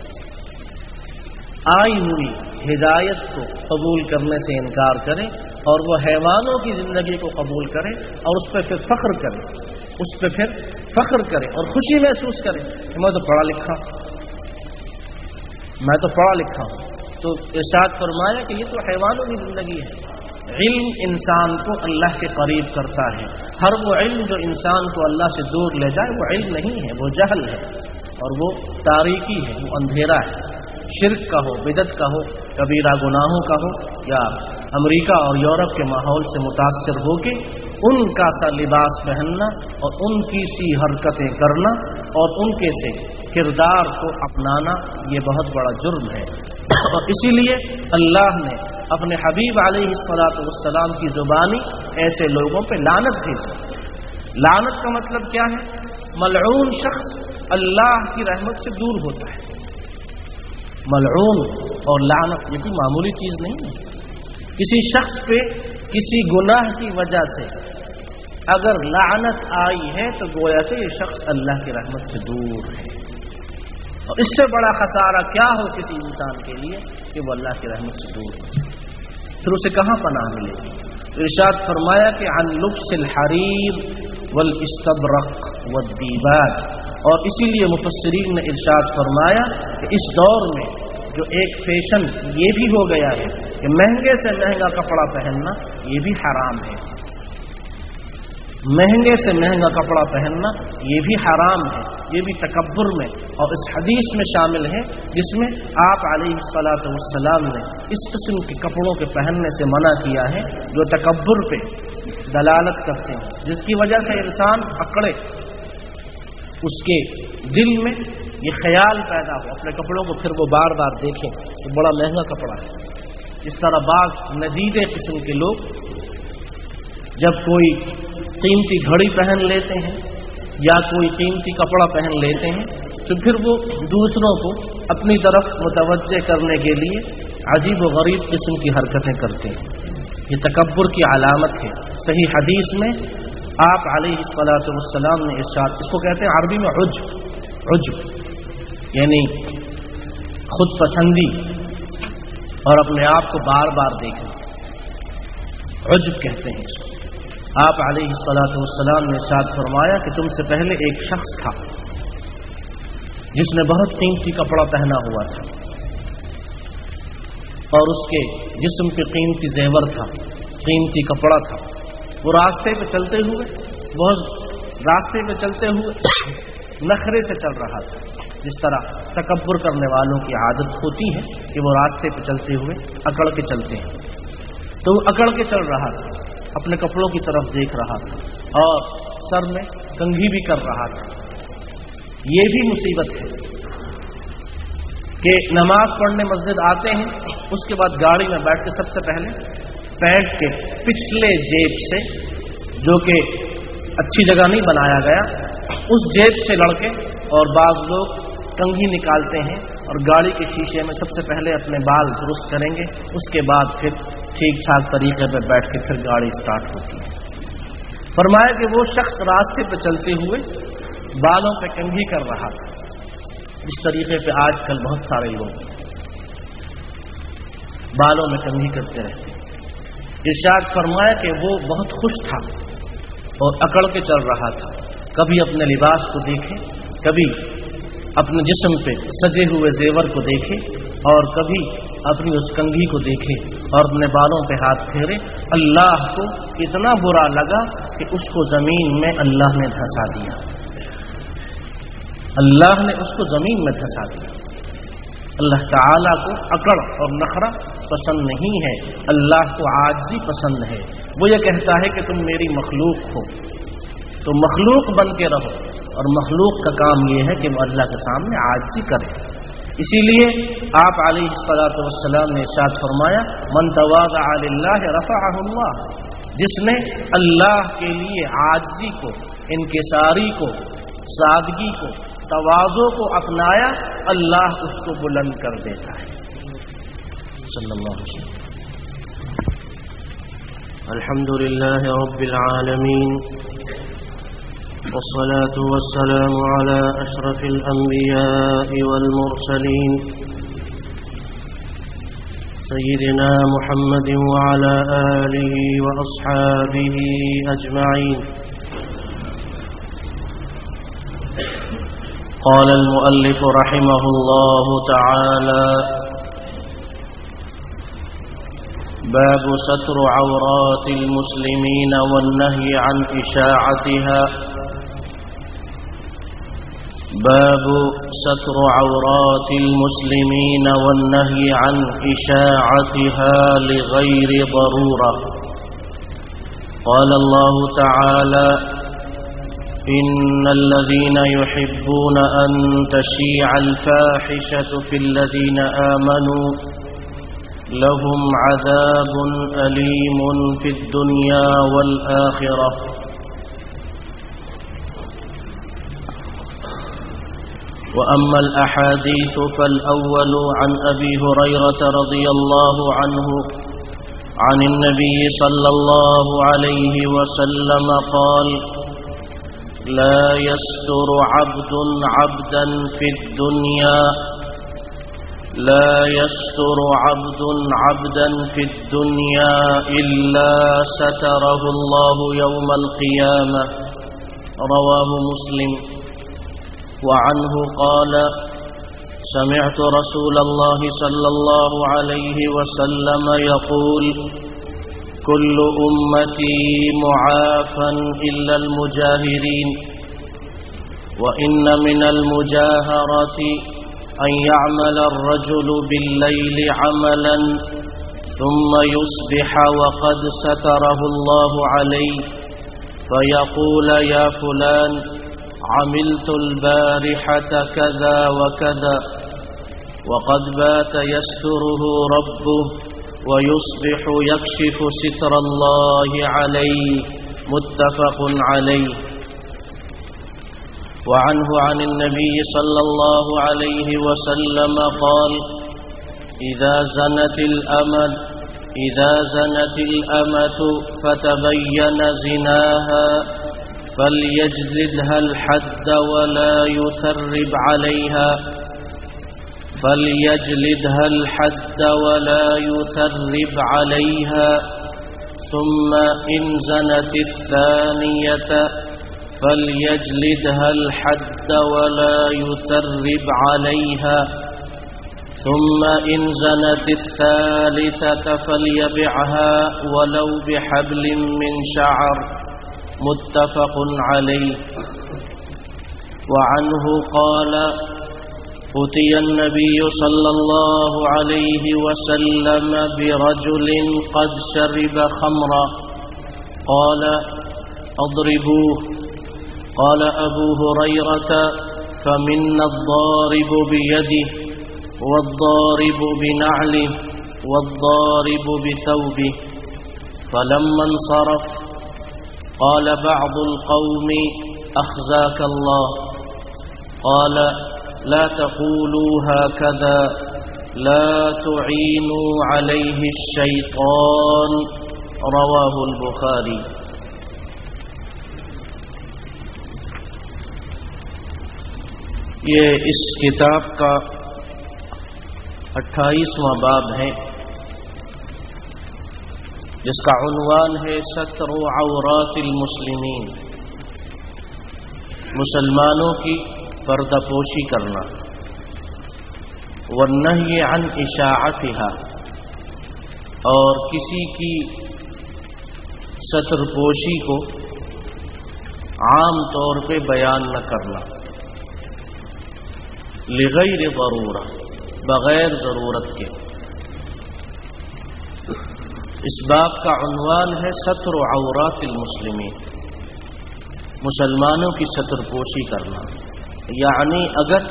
آئی ہوئی ہدایت کو قبول کرنے سے انکار کرے اور وہ حیوانوں کی زندگی کو قبول کرے اور اس پہ پھر فخر کرے اس پہ پھر فخر کرے اور خوشی محسوس کرے کہ میں تو پڑھا لکھا میں تو پڑھا لکھا ہوں۔ تو ارشاد فرمایا کہ یہ تو حیوانوں کی زندگی ہے۔ علم انسان کو اللہ کے قریب کرتا ہے، ہر وہ علم جو انسان کو اللہ سے دور لے جائے وہ علم نہیں ہے، وہ جہل ہے اور وہ تاریکی ہے، وہ اندھیرا ہے، شرک کا ہو، بدعت کا ہو، کبیرہ گناہوں کا ہو، یا امریکہ اور یورپ کے ماحول سے متاثر ہو کے ان کا سا لباس پہننا اور ان کی سی حرکتیں کرنا اور ان کے سے کردار کو اپنانا یہ بہت بڑا جرم ہے۔ اور اسی لیے اللہ نے اپنے حبیب علیہ الصلوۃ والسلام کی زبانی ایسے لوگوں پہ لعنت بھیجی۔ لعنت کا مطلب کیا ہے؟ ملعون شخص اللہ کی رحمت سے دور ہوتا ہے۔ ملعون اور لعنت یہ کوئی معمولی چیز نہیں ہے۔ کسی شخص پہ کسی گناہ کی وجہ سے اگر لعنت آئی ہے تو گویا کہ یہ شخص اللہ کی رحمت سے دور ہے، اور اس سے بڑا خسارہ کیا ہو کسی انسان کے لیے کہ وہ اللہ کی رحمت سے دور ہو، پھر اسے کہاں پناہ ملے گی؟ ارشاد فرمایا کہ عن لبس الحریر والاستبرق والدیباج، اور اسی لیے مفسرین نے ارشاد فرمایا کہ اس دور میں جو ایک فیشن یہ بھی ہو گیا ہے کہ مہنگے سے مہنگا کپڑا پہننا یہ بھی حرام ہے، مہنگے سے مہنگا کپڑا پہننا یہ بھی حرام ہے، یہ بھی تکبر میں اور اس حدیث میں شامل ہے جس میں آپ علیہ الصلوۃ والسلام نے اس قسم کے کپڑوں کے پہننے سے منع کیا ہے جو تکبر پہ دلالت کرتے ہیں، جس کی وجہ سے انسان اکڑے، اس کے دل میں یہ خیال پیدا ہو اپنے کپڑوں کو پھر وہ بار بار دیکھیں کہ بڑا مہنگا کپڑا ہے۔ اس طرح بعض ندیدے قسم کے لوگ جب کوئی قیمتی گھڑی پہن لیتے ہیں یا کوئی قیمتی کپڑا پہن لیتے ہیں تو پھر وہ دوسروں کو اپنی طرف متوجہ کرنے کے لیے عجیب و غریب قسم کی حرکتیں کرتے ہیں، یہ تکبر کی علامت ہے۔ صحیح حدیث میں آپ علیہ الصلوۃ والسلام نے ارشاد، اس کو کہتے ہیں عربی میں عجب، عجب یعنی خود پسندی اور اپنے آپ کو بار بار دیکھنا، عجب کہتے ہیں اس کو۔ آپ علیہ الصلوۃ والسلام نے ارشاد فرمایا کہ تم سے پہلے ایک شخص تھا جس نے بہت قیمتی کپڑا پہنا ہوا تھا اور اس کے جسم پہ قیمتی زیور تھا، قیمتی کپڑا تھا، وہ راستے پہ چلتے ہوئے بہت راستے پہ چلتے ہوئے نخرے سے چل رہا تھا، جس طرح تکبر کرنے والوں کی عادت ہوتی ہے کہ وہ راستے پہ چلتے ہوئے اکڑ کے چلتے ہیں، تو وہ اکڑ کے چل رہا تھا، اپنے کپڑوں کی طرف دیکھ رہا تھا اور سر میں کنگھی بھی کر رہا تھا۔ یہ بھی مصیبت ہے کہ نماز پڑھنے مسجد آتے ہیں، اس کے بعد گاڑی میں بیٹھ کے سب سے پہلے پینٹ کے پچھلے جیب سے، جو کہ اچھی جگہ نہیں بنایا گیا، اس جیب سے لڑکے اور بعض لوگ کنگھی نکالتے ہیں اور گاڑی کے شیشے میں سب سے پہلے اپنے بال درست کریں گے، اس کے بعد پھر ٹھیک ٹھاک طریقے پہ بیٹھ کے پھر گاڑی سٹارٹ ہوتی ہے۔ فرمایا کہ وہ شخص راستے پہ چلتے ہوئے بالوں پہ کنگھی کر رہا تھا، اس طریقے پہ آج کل بہت سارے لوگ بالوں میں کنگھی کرتے رہتے ہیں۔ ارشاد فرمایا کہ وہ بہت خوش تھا اور اکڑ کے چل رہا تھا، کبھی اپنے لباس کو دیکھے، کبھی اپنے جسم پہ سجے ہوئے زیور کو دیکھے اور کبھی अपनी उस कंघी को देखे और अपने बालों पे हाथ फेरे। अल्लाह को इतना बुरा लगा कि उसको जमीन में अल्लाह ने धंसा दिया, अल्लाह ने उसको जमीन में धंसा दिया। अल्लाह ताला को अकड़ और नखरा पसंद नहीं है, अल्लाह को आजिज़ी पसंद है। वो ये कहता है कि तुम मेरी मखलूक हो तो मखलूक बन के रहो, और मखलूक का काम ये है कि वो अल्लाह के सामने आजिज़ी करे। इसीलिए आप अलैहिस्सलातु वस्सलाम ने इरशाद फरमाया, मन तवाज़अ लिल्लाहि रफ़अहु अल्लाह, जिसने अल्लाह के लिए आजिज़ी को, इनकिसारी को, सादगी को, तवाज़ो को अपनाया, अल्लाह उसको बुलंद कर देता है। सल्लल्लाहु अलैहि वसल्लम। अल्हम्दुलिल्लाहि रब्बिल आलमीन, वस्सलातु वस्सलामु अला अशरफिल अंबिया'i वल मुरसलीन, सय्यिदिना मुहम्मदिन व अला आलिहि व अस्हाबिहि अजमईन। قال المؤلف رحمه الله تعالى: باب ستر عورات المسلمين والنهي عن إشاعتها. باب ستر عورات المسلمين والنهي عن إشاعتها لغير ضرورة. قال الله تعالى: إن الذين يحبون أن تشيع الفاحشة في الذين آمنوا لهم عذاب أليم في الدنيا والآخرة. وأما الأحاديث فالأول عن أبي هريرة رضي الله عنه عن النبي صلى الله عليه وسلم قال: لا يستر عبد عبدا في الدنيا لا يستر عبد عبدا في الدنيا إلا ستره الله يوم القيامة. رواه مسلم. وعنه قال: سمعت رسول الله صلى الله عليه وسلم يقول: كل أمتي معافى إلا المجاهرين. وإن من المجاهرة أن يعمل الرجل بالليل عملا ثم يصبح وقد ستره الله عليه فيقول: يا فلان عملت البارحة كذا وكذا، وقد بات يستره ربه ويصبح يكشف ستر الله عليه. متفق عليه. وعنه عن النبي صلى الله عليه وسلم قال: إذا زنت الأمة إذا زنت الأمة فتبين زناها فليجلدها الحد ولا يثرب عليها فليجلدها الحد ولا يثرب عليها ثم إن زنت الثانية فليجلدها الحد ولا يثرب عليها ثم إن زنت الثالثة فليبعها ولو بحبل من شعر. متفق عليه. وعنه قال: أتي النبي صلى الله عليه وسلم برجل قد شرب خمرا قال: أضربوه. قال أبو هريرة: فمنا الضارب بيده والضارب بنعله والضارب بثوبه. فلما انصرف قال بعض القوم: أخزاك الله. قال: لا تقولوا هكذا، لا تعينوا عليه الشيطان. رواه البخاري. ये इस किताब का अट्ठाईसवां बाब है, जिसका उन्वान है सत्रू औरातिल मुस्लिमीन, मुसलमानों की पर्दापोशी करना। والنہی عن اشاعتها، اور کسی کی ستر پوشی کو عام طور پہ بیان نہ کرنا، لغیر ضرورہ، بغیر ضرورت کے۔ اس باب کا عنوان ہے ستر عورات المسلمین، مسلمانوں کی ستر پوشی کرنا، یعنی اگر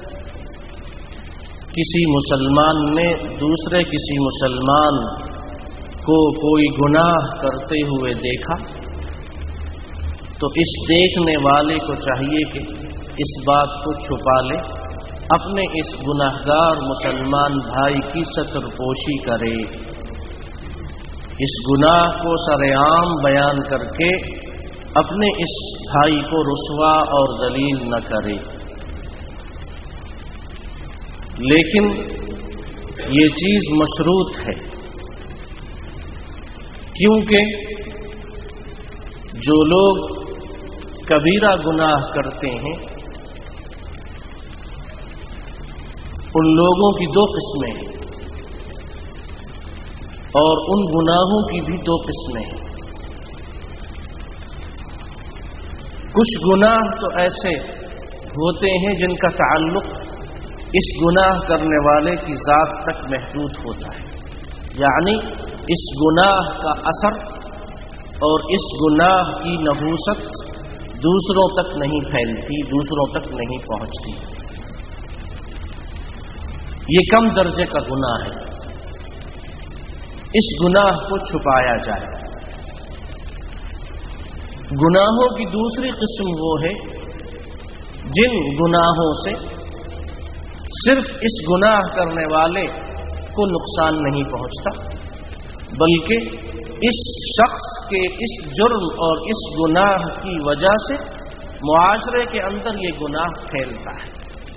کسی مسلمان نے دوسرے کسی مسلمان کو کوئی گناہ کرتے ہوئے دیکھا تو اس دیکھنے والے کو چاہیے کہ اس بات کو چھپا لے، اپنے اس گناہگار مسلمان بھائی کی ستر پوشی کرے، اس گناہ کو سر عام بیان کر کے اپنے اس بھائی کو رسوا اور ذلیل نہ کرے۔ لیکن یہ چیز مشروط ہے، کیونکہ جو لوگ کبیرہ گناہ کرتے ہیں ان لوگوں کی دو قسمیں ہیں، اور ان گناہوں کی بھی دو قسمیں ہیں۔ کچھ گناہ تو ایسے ہوتے ہیں جن کا تعلق اس گناہ کرنے والے کی ذات تک محدود ہوتا ہے، یعنی اس گناہ کا اثر اور اس گناہ کی نحوست دوسروں تک نہیں پھیلتی، دوسروں تک نہیں پہنچتی۔ یہ کم درجے کا گناہ ہے، اس گناہ کو چھپایا جائے۔ گناہوں کی دوسری قسم وہ ہے جن گناہوں سے صرف اس گناہ کرنے والے کو نقصان نہیں پہنچتا، بلکہ اس شخص کے اس جرم اور اس گناہ کی وجہ سے معاشرے کے اندر یہ گناہ پھیلتا ہے۔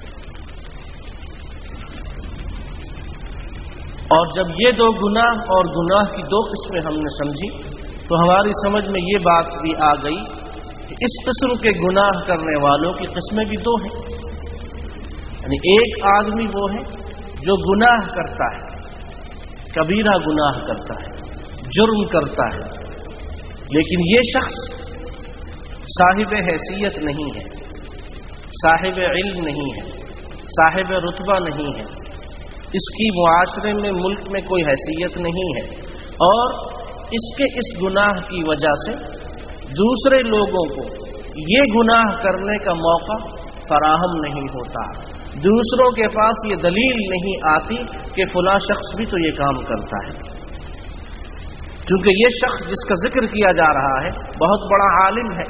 اور جب یہ دو گناہ اور گناہ کی دو قسمیں ہم نے سمجھی تو ہماری سمجھ میں یہ بات بھی آ گئی کہ اس قسم کے گناہ کرنے والوں کی قسمیں بھی دو ہیں، یعنی ایک آدمی وہ ہے جو گناہ کرتا ہے، کبیرہ گناہ کرتا ہے، جرم کرتا ہے، لیکن یہ شخص صاحب حیثیت نہیں ہے، صاحب علم نہیں ہے، صاحب رتبہ نہیں ہے، اس کی معاشرے میں ملک میں کوئی حیثیت نہیں ہے، اور اس کے اس گناہ کی وجہ سے دوسرے لوگوں کو یہ گناہ کرنے کا موقع فراہم نہیں ہوتا، دوسروں کے پاس یہ دلیل نہیں آتی کہ فلاں شخص بھی تو یہ کام کرتا ہے، کیونکہ یہ شخص جس کا ذکر کیا جا رہا ہے بہت بڑا عالم ہے،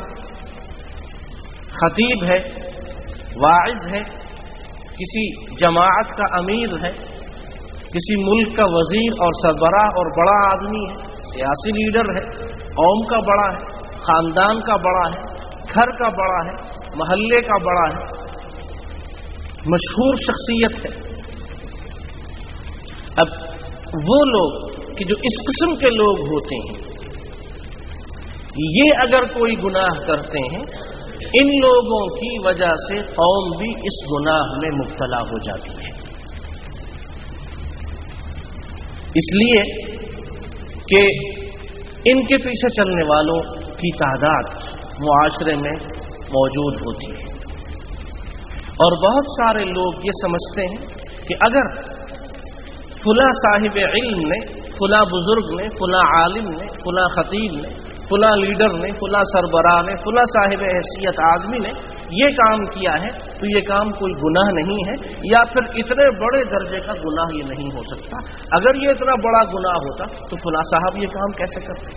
خطیب ہے، واعظ ہے، کسی جماعت کا امیر ہے، کسی ملک کا وزیر اور سربراہ اور بڑا آدمی ہے، سیاسی لیڈر ہے، قوم کا بڑا ہے، خاندان کا بڑا ہے، گھر کا بڑا ہے، محلے کا بڑا ہے، مشہور شخصیت ہے۔ اب وہ لوگ کہ جو اس قسم کے لوگ ہوتے ہیں، یہ اگر کوئی گناہ کرتے ہیں، ان لوگوں کی وجہ سے قوم بھی اس گناہ میں مبتلا ہو جاتی ہے، اس لیے کہ ان کے پیچھے چلنے والوں کی تعداد معاشرے میں موجود ہوتی ہے، اور بہت سارے لوگ یہ سمجھتے ہیں کہ اگر فلاں صاحب علم نے، فلاں بزرگ نے، فلاں عالم نے، فلاں خطیب نے، فلاں لیڈر نے، فلاں سربراہ نے، فلاں صاحب حیثیت آدمی نے یہ کام کیا ہے تو یہ کام کوئی گناہ نہیں ہے، یا پھر اتنے بڑے درجے کا گناہ یہ نہیں ہو سکتا، اگر یہ اتنا بڑا گناہ ہوتا تو فلاں صاحب یہ کام کیسے کرتے۔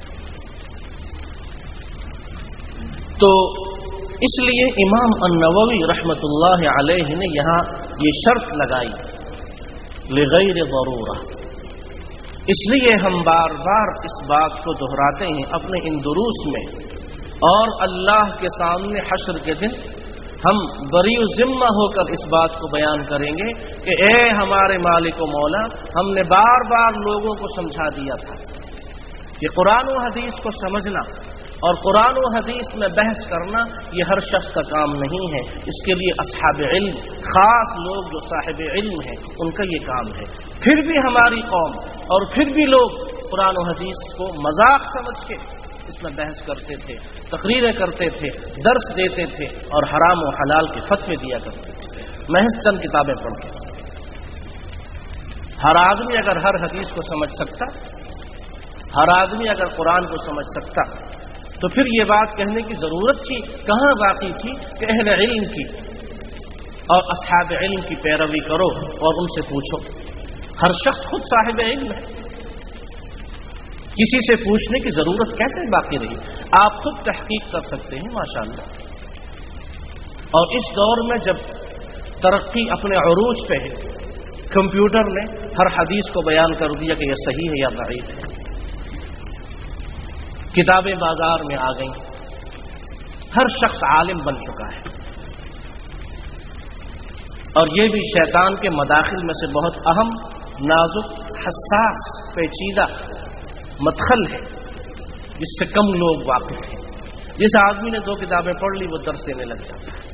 تو اس لیے امام النووی رحمۃ اللہ علیہ نے یہاں یہ شرط لگائی لغیر ضرورہ، اس لیے ہم بار بار اس بات کو دہراتے ہیں اپنے ان دروس میں، اور اللہ کے سامنے حشر کے دن ہم بری ذمہ ہو کر اس بات کو بیان کریں گے کہ اے ہمارے مالک و مولا، ہم نے بار بار لوگوں کو سمجھا دیا تھا کہ قرآن و حدیث کو سمجھنا اور قرآن و حدیث میں بحث کرنا یہ ہر شخص کا کام نہیں ہے، اس کے لیے اصحاب علم، خاص لوگ جو صاحب علم ہیں، ان کا یہ کام ہے۔ پھر بھی ہماری قوم اور پھر بھی لوگ قرآن و حدیث کو مذاق سمجھ کے اس میں بحث کرتے تھے، تقریریں کرتے تھے، درس دیتے تھے اور حرام و حلال کے فتوے دیا کرتے تھے محض چند کتابیں پڑھ کے۔ ہر آدمی اگر ہر حدیث کو سمجھ سکتا، ہر آدمی اگر قرآن کو سمجھ سکتا تو پھر یہ بات کہنے کی ضرورت تھی کہاں باقی تھی کہ اہل علم کی اور اصحاب علم کی پیروی کرو اور ان سے پوچھو۔ ہر شخص خود صاحب علم ہے، کسی سے پوچھنے کی ضرورت کیسے باقی رہی؟ آپ خود تحقیق کر سکتے ہیں ماشاءاللہ۔ اور اس دور میں جب ترقی اپنے عروج پہ ہے، کمپیوٹر نے ہر حدیث کو بیان کر دیا کہ یہ صحیح ہے یا ضعیف ہے، کتابیں بازار میں آ گئیں، ہر شخص عالم بن چکا ہے، اور یہ بھی شیطان کے مداخل میں سے بہت اہم، نازک، حساس، پیچیدہ مدخل ہے جس سے کم لوگ واقف ہیں۔ جس آدمی نے دو کتابیں پڑھ لی وہ درس دینے لگ جاتا ہے۔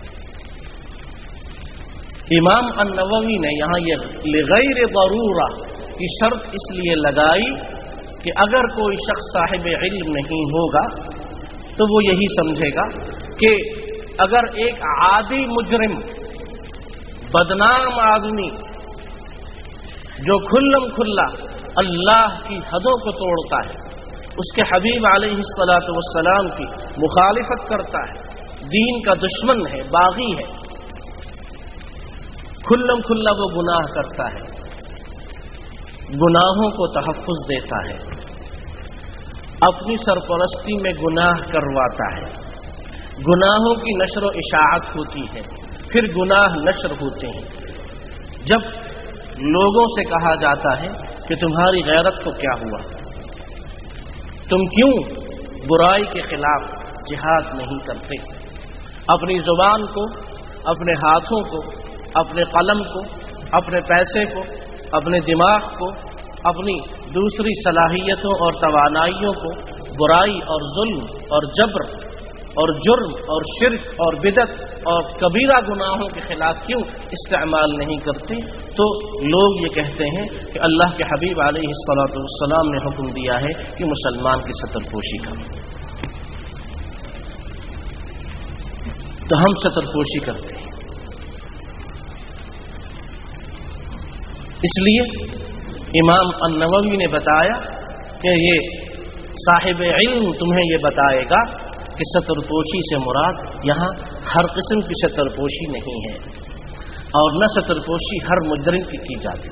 امام النووی نے یہاں یہ لغیر ضرورہ کی شرط اس لیے لگائی کہ اگر کوئی شخص صاحب علم نہیں ہوگا تو وہ یہی سمجھے گا کہ اگر ایک عادی مجرم، بدنام آدمی جو کھلم کھلا اللہ کی حدوں کو توڑتا ہے، اس کے حبیب علیہ الصلاۃ والسلام کی مخالفت کرتا ہے، دین کا دشمن ہے، باغی ہے، کھلم کھلا وہ گناہ کرتا ہے، گناہوں کو تحفظ دیتا ہے، اپنی سرپرستی میں گناہ کرواتا ہے، گناہوں کی نشر و اشاعت ہوتی ہے، پھر گناہ نشر ہوتے ہیں۔ جب لوگوں سے کہا جاتا ہے کہ تمہاری غیرت کو کیا ہوا، تم کیوں برائی کے خلاف جہاد نہیں کرتے، اپنی زبان کو، اپنے ہاتھوں کو، اپنے قلم کو، اپنے پیسے کو، اپنے دماغ کو، اپنی دوسری صلاحیتوں اور توانائیوں کو برائی اور ظلم اور جبر اور جرم اور شرک اور بدعت اور کبیرہ گناہوں کے خلاف کیوں استعمال نہیں کرتے؟ تو لوگ یہ کہتے ہیں کہ اللہ کے حبیب علیہ الصلاۃ والسلام نے حکم دیا ہے کہ مسلمان کی ستر پوشی کرو، تو ہم ستر پوشی کرتے ہیں۔ اس لیے امام النووی نے بتایا کہ یہ صاحب علم تمہیں یہ بتائے گا کہ ستر پوشی سے مراد یہاں ہر قسم کی ستر پوشی نہیں ہے، اور نہ ستر پوشی ہر مجرم کی کی جاتی۔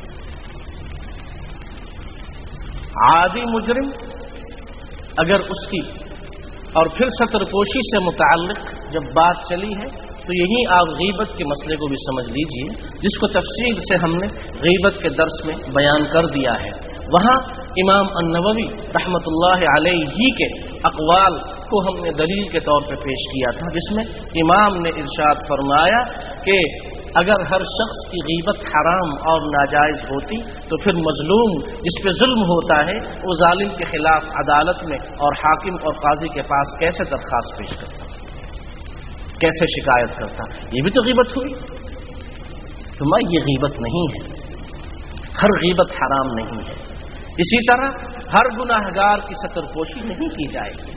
عادی مجرم اگر اس کی، اور پھر ستر پوشی سے متعلق جب بات چلی ہے تو یہی آپ غیبت کے مسئلے کو بھی سمجھ لیجئے، جس کو تفصیل سے ہم نے غیبت کے درس میں بیان کر دیا ہے۔ وہاں امام النووی رحمۃ اللہ علیہ کے اقوال کو ہم نے دلیل کے طور پہ پیش کیا تھا، جس میں امام نے ارشاد فرمایا کہ اگر ہر شخص کی غیبت حرام اور ناجائز ہوتی تو پھر مظلوم جس پہ ظلم ہوتا ہے وہ ظالم کے خلاف عدالت میں اور حاکم اور قاضی کے پاس کیسے درخواست پیش کرتا، کیسے شکایت کرتا؟ یہ بھی تو غیبت ہوئی۔ تو میں یہ غیبت نہیں ہے، ہر غیبت حرام نہیں ہے۔ اسی طرح ہر گناہگار کی ستر پوشی نہیں کی جائے گی۔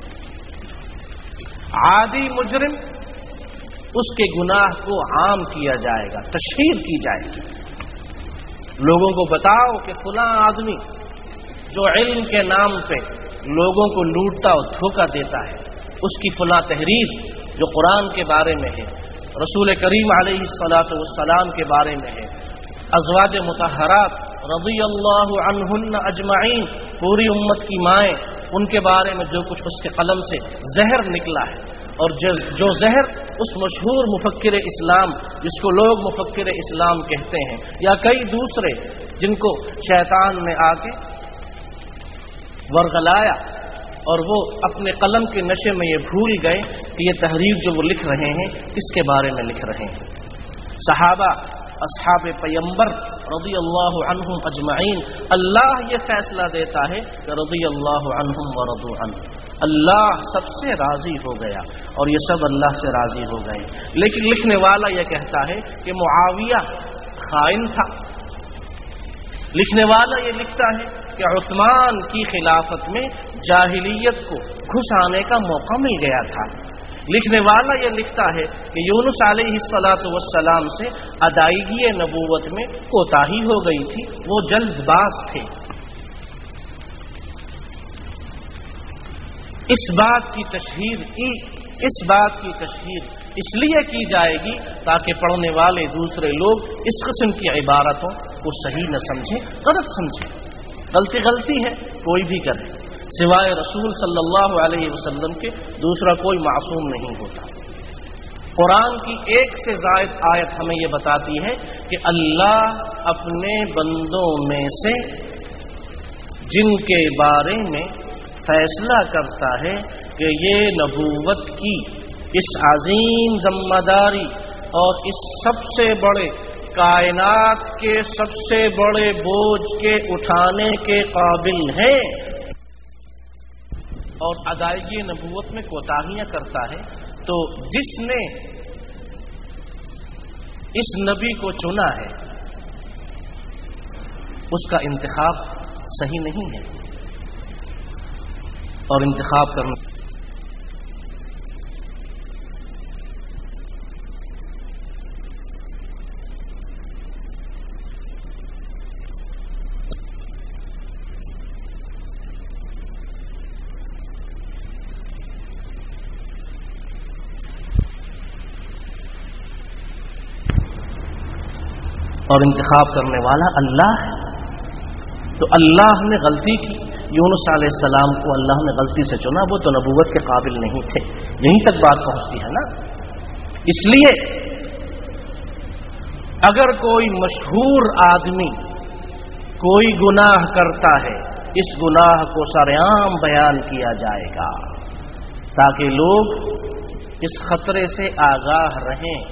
عادی مجرم اس کے گناہ کو عام کیا جائے گا، تشہیر کی جائے گی، لوگوں کو بتاؤ کہ فلاں آدمی جو علم کے نام پہ لوگوں کو لوٹتا اور دھوکہ دیتا ہے، اس کی فلاں تحریر جو قرآن کے بارے میں ہے، رسول کریم علیہ الصلاۃ والسلام کے بارے میں ہے، ازواج مطہرات رضی اللہ عنہن اجمعین، پوری امت کی مائیں، ان کے بارے میں جو کچھ اس کے قلم سے زہر نکلا ہے، اور جو زہر اس مشہور مفکر اسلام جس کو لوگ مفکر اسلام کہتے ہیں، یا کئی دوسرے جن کو شیطان نے آ کے ورغلایا اور وہ اپنے قلم کے نشے میں یہ بھول گئے کہ یہ تحریر جو وہ لکھ رہے ہیں اس کے بارے میں لکھ رہے ہیں۔ صحابہ اصحاب پیمبر رضی اللہ عنہم اجمعین، اللہ یہ فیصلہ دیتا ہے کہ رضی اللہ عنہم ورضوا عنہ، اللہ سب سے راضی ہو گیا اور یہ سب اللہ سے راضی ہو گئے۔ لیکن لکھنے والا یہ کہتا ہے کہ معاویہ خائن تھا، لکھنے والا یہ لکھتا ہے کہ عثمان کی خلافت میں جاہلیت کو گھس آنے کا موقع مل گیا تھا، لکھنے والا یہ لکھتا ہے کہ یونس علیہ الصلاۃ والسلام سے ادائیگی نبوت میں کوتاہی ہو گئی تھی، وہ جلد باز تھے۔ اس بات کی تشہیر اس بات کی تشہیر اس لیے کی جائے گی تاکہ پڑھنے والے دوسرے لوگ اس قسم کی عبارتوں کو صحیح نہ سمجھیں، غلط سمجھیں۔ غلطی غلطی ہے، کوئی بھی کرے، سوائے رسول صلی اللہ علیہ وسلم کے دوسرا کوئی معصوم نہیں ہوتا۔ قرآن کی ایک سے زائد آیت ہمیں یہ بتاتی ہے کہ اللہ اپنے بندوں میں سے جن کے بارے میں فیصلہ کرتا ہے کہ یہ نبوت کی اس عظیم ذمہ داری اور اس سب سے بڑے کائنات کے سب سے بڑے بوجھ کے اٹھانے کے قابل ہیں اور ادائیگی نبوت میں کوتاہیاں کرتا ہے، تو جس نے اس نبی کو چنا ہے اس کا انتخاب صحیح نہیں ہے، اور انتخاب کرنا اور انتخاب کرنے والا اللہ ہے۔ تو اللہ نے غلطی کی، یونس علیہ السلام کو اللہ نے غلطی سے چنا، وہ تو نبوت کے قابل نہیں تھے، یہیں تک بات پہنچتی ہے نا۔ اس لیے اگر کوئی مشہور آدمی کوئی گناہ کرتا ہے، اس گناہ کو سرعام بیان کیا جائے گا تاکہ لوگ اس خطرے سے آگاہ رہیں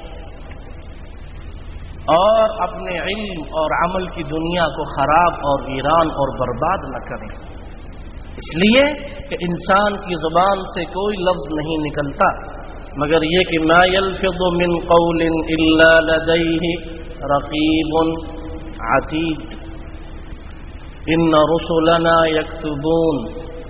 اور اپنے علم اور عمل کی دنیا کو خراب اور ویران اور برباد نہ کریں۔ اس لیے کہ انسان کی زبان سے کوئی لفظ نہیں نکلتا مگر یہ کہ ما یلفظ من قول الا لدیہ رقیب عتید ان رسلنا یکتبون۔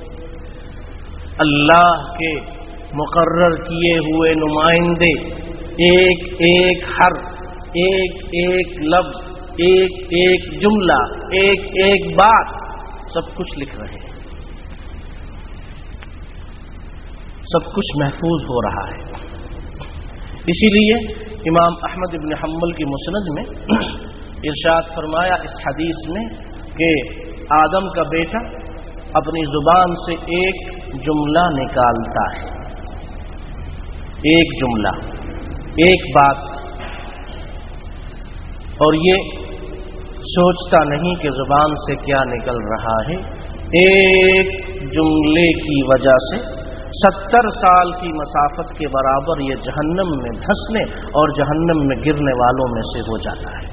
اللہ کے مقرر کیے ہوئے نمائندے ایک ایک حرف، ایک ایک لفظ، ایک ایک جملہ، ایک ایک بات، سب کچھ لکھ رہے ہیں، سب کچھ محفوظ ہو رہا ہے۔ اسی لیے امام احمد بن حنبل کی مسند میں ارشاد فرمایا اس حدیث میں کہ آدم کا بیٹا اپنی زبان سے ایک جملہ نکالتا ہے، ایک جملہ، ایک بات، اور یہ سوچتا نہیں کہ زبان سے کیا نکل رہا ہے۔ ایک جملے کی وجہ سے ستر سال کی مسافت کے برابر یہ جہنم میں دھنسنے اور جہنم میں گرنے والوں میں سے ہو جاتا ہے۔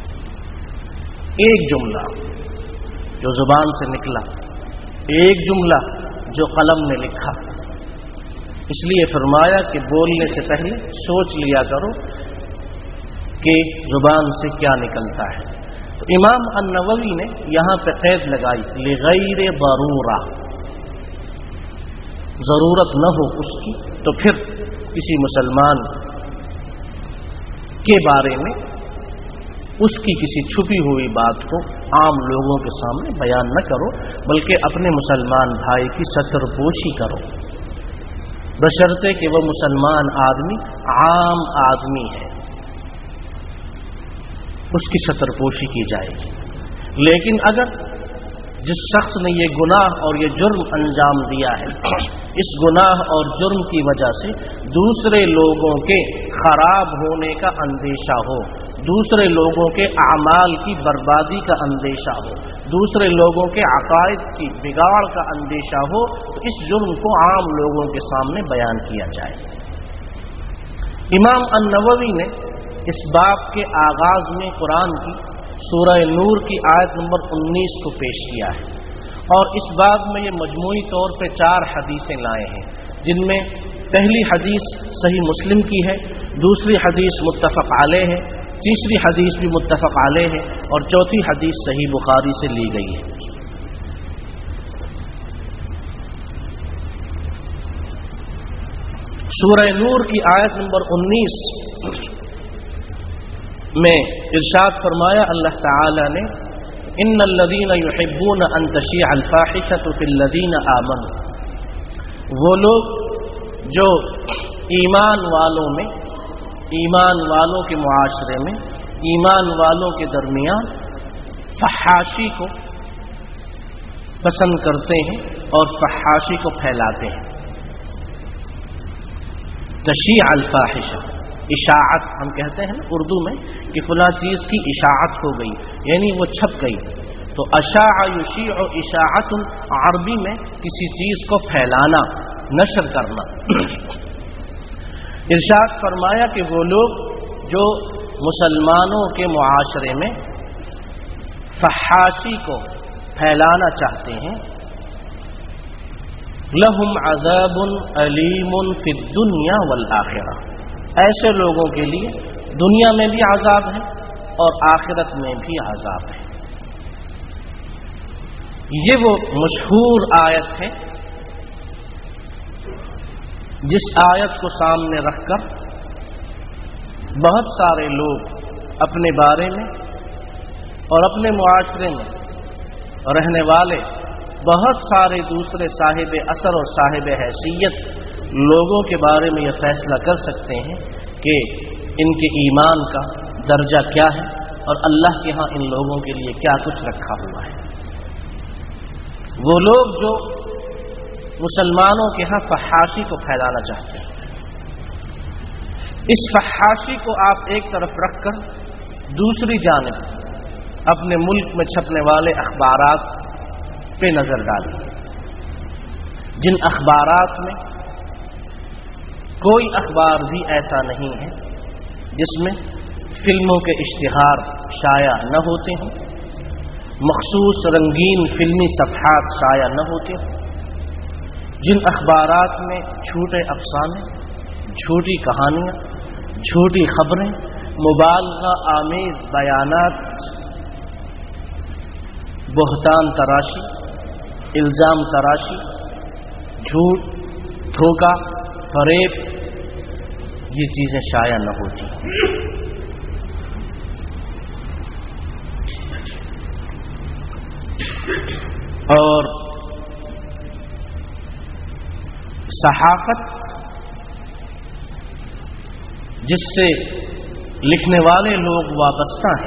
ایک جملہ جو زبان سے نکلا، ایک جملہ جو قلم نے لکھا۔ اس لیے فرمایا کہ بولنے سے پہلے سوچ لیا کرو کہ زبان سے کیا نکلتا ہے۔ تو امام النووی نے یہاں پہ قید لگائی لغیر ضرورہ، ضرورت نہ ہو اس کی تو پھر کسی مسلمان کے بارے میں اس کی کسی چھپی ہوئی بات کو عام لوگوں کے سامنے بیان نہ کرو، بلکہ اپنے مسلمان بھائی کی ستر پوشی کرو، بشرطے کہ وہ مسلمان آدمی عام آدمی ہے، اس کی ستر پوشی کی جائے گی۔ لیکن اگر جس شخص نے یہ گناہ اور یہ جرم انجام دیا ہے، اس گناہ اور جرم کی وجہ سے دوسرے لوگوں کے خراب ہونے کا اندیشہ ہو، دوسرے لوگوں کے اعمال کی بربادی کا اندیشہ ہو، دوسرے لوگوں کے عقائد کی بگاڑ کا اندیشہ ہو، تو اس جرم کو عام لوگوں کے سامنے بیان کیا جائے۔ امام النووی نے اس باب کے آغاز میں قرآن کی سورہ نور کی آیت نمبر انیس کو پیش کیا ہے، اور اس باب میں یہ مجموعی طور پہ چار حدیثیں لائے ہیں، جن میں پہلی حدیث صحیح مسلم کی ہے، دوسری حدیث متفق علیہ ہے، تیسری حدیث بھی متفق علیہ ہے، اور چوتھی حدیث صحیح بخاری سے لی گئی ہے۔ سورہ نور کی آیت نمبر انیس میں ارشاد فرمایا اللہ تعالی نے، ان الذین یحبون ان تشیع الفاحشۃ فی الذین آمنوا، وہ لوگ جو ایمان والوں میں، ایمان والوں کے معاشرے میں، ایمان والوں کے درمیان فحاشی کو پسند کرتے ہیں اور فحاشی کو پھیلاتے ہیں۔ تشیع الفاحشہ، اشاعت ہم کہتے ہیں نا اردو میں کہ فلاں چیز کی اشاعت ہو گئی، یعنی وہ چھپ گئی، تو اشاع یشیع اشاعت عربی میں کسی چیز کو پھیلانا، نشر کرنا۔ ارشاد فرمایا کہ وہ لوگ جو مسلمانوں کے معاشرے میں فحاشی کو پھیلانا چاہتے ہیں، لہم عذاب علیم فی الدنیا والآخرہ، ایسے لوگوں کے لیے دنیا میں بھی عذاب ہے اور آخرت میں بھی عذاب ہے۔ یہ وہ مشہور آیت ہے جس آیت کو سامنے رکھ کر بہت سارے لوگ اپنے بارے میں اور اپنے معاشرے میں رہنے والے بہت سارے دوسرے صاحب اثر اور صاحب حیثیت لوگوں کے بارے میں یہ فیصلہ کر سکتے ہیں کہ ان کے ایمان کا درجہ کیا ہے اور اللہ کے ہاں ان لوگوں کے لیے کیا کچھ رکھا ہوا ہے۔ وہ لوگ جو مسلمانوں کے ہاں فحاشی کو پھیلانا چاہتے ہیں، اس فحاشی کو آپ ایک طرف رکھ کر دوسری جانب اپنے ملک میں چھپنے والے اخبارات پہ نظر ڈالیے، جن اخبارات میں کوئی اخبار بھی ایسا نہیں ہے جس میں فلموں کے اشتہار شائع نہ ہوتے ہیں، مخصوص رنگین فلمی صفحات شائع نہ ہوتے ہیں، جن اخبارات میں جھوٹے افسانے، جھوٹی کہانیاں، جھوٹی خبریں، مبالغہ آمیز بیانات، بہتان تراشی، الزام تراشی، جھوٹ، دھوکہ، فریب، یہ چیزیں شائع نہ ہوتی۔ اور صحافت جس سے لکھنے والے لوگ وابستہ ہیں،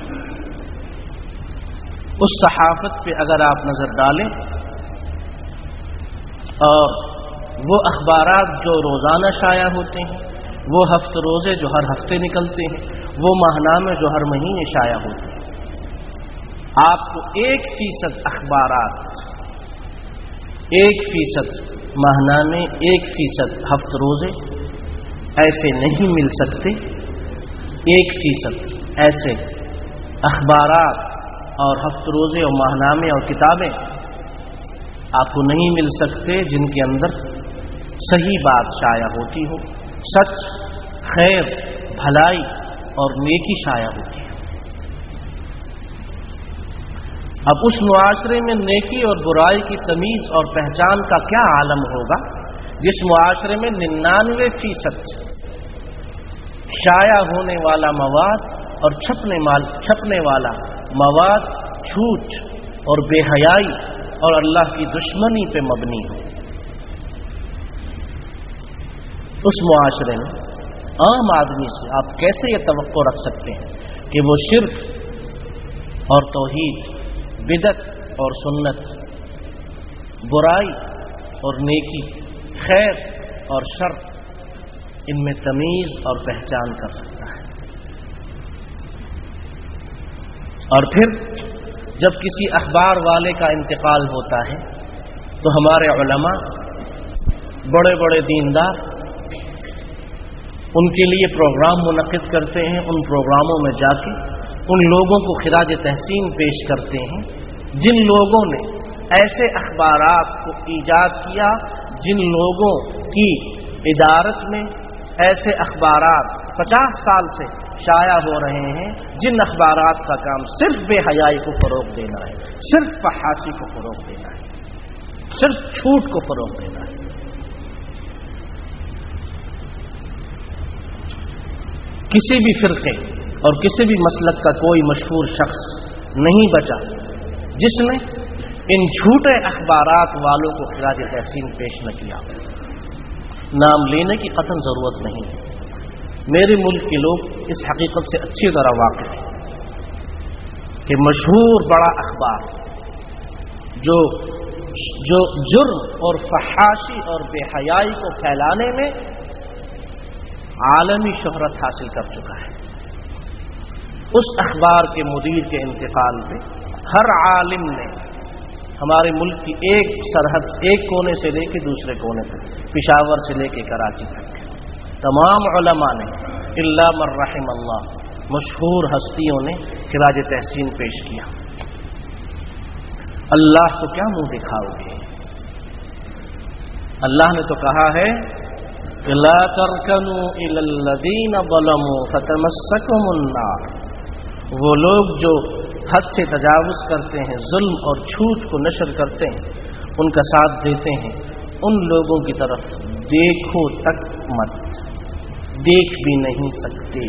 اس صحافت پہ اگر آپ نظر ڈالیں اور وہ اخبارات جو روزانہ شائع ہوتے ہیں، وہ ہفت روزے جو ہر ہفتے نکلتے ہیں، وہ ماہنامے جو ہر مہینے شائع ہوتے ہیں، آپ کو ایک فیصد اخبارات، ایک فیصد ماہنامے، ایک فیصد ہفت روزے ایسے نہیں مل سکتے، ایک فیصد ایسے اخبارات اور ہفت روزے اور ماہنامے اور کتابیں آپ کو نہیں مل سکتے جن کے اندر صحیح بات شائع ہوتی ہو، سچ، خیر، بھلائی اور نیکی شائع ہوتی ہے۔ اب اس معاشرے میں نیکی اور برائی کی تمیز اور پہچان کا کیا عالم ہوگا جس معاشرے میں ننانوے فیصد شائع ہونے والا مواد اور چھپنے مال چھپنے والا مواد جھوٹ اور بے حیائی اور اللہ کی دشمنی پہ مبنی ہو۔ اس معاشرے میں عام آدمی سے آپ کیسے یہ توقع رکھ سکتے ہیں کہ وہ شرک اور توحید، بدعت اور سنت، برائی اور نیکی، خیر اور شر، ان میں تمیز اور پہچان کر سکتا ہے؟ اور پھر جب کسی اخبار والے کا انتقال ہوتا ہے تو ہمارے علماء، بڑے بڑے دیندار ان کے لیے پروگرام منعقد کرتے ہیں، ان پروگراموں میں جا کے ان لوگوں کو خراج تحسین پیش کرتے ہیں جن لوگوں نے ایسے اخبارات کو ایجاد کیا، جن لوگوں کی ادارت میں ایسے اخبارات پچاس سال سے شائع ہو رہے ہیں، جن اخبارات کا کام صرف بے حیائی کو فروغ دینا ہے، صرف فحاشی کو فروغ دینا ہے، صرف جھوٹ کو فروغ دینا ہے۔ کسی بھی فرقے اور کسی بھی مسلک کا کوئی مشہور شخص نہیں بچا جس نے ان جھوٹے اخبارات والوں کو خراج تحسین پیش نہ کیا۔ نام لینے کی قطعاً ضرورت نہیں ہے، میرے ملک کے لوگ اس حقیقت سے اچھی طرح واقف ہیں کہ مشہور بڑا اخبار جو جو جرم اور فحاشی اور بے حیائی کو پھیلانے میں عالمی شہرت حاصل کر چکا ہے، اس اخبار کے مدیر کے انتقال پہ ہر عالم نے ہمارے ملک کی ایک سرحد ایک کونے سے لے کے دوسرے کونے تک، پشاور سے لے کے کراچی تک، تمام علماء نے الا من رحم اللہ، مشہور ہستیوں نے خراج تحسین پیش کیا۔ اللہ کو کیا منہ دکھاؤ گے؟ اللہ نے تو کہا ہے لا ترکنوا الی الذین ظلموا فتمسکہم النار، وہ لوگ جو حد سے تجاوز کرتے ہیں، ظلم اور جھوٹ کو نشر کرتے ہیں، ان کا ساتھ دیتے ہیں، ان لوگوں کی طرف دیکھو تک مت، دیکھ بھی نہیں سکتے،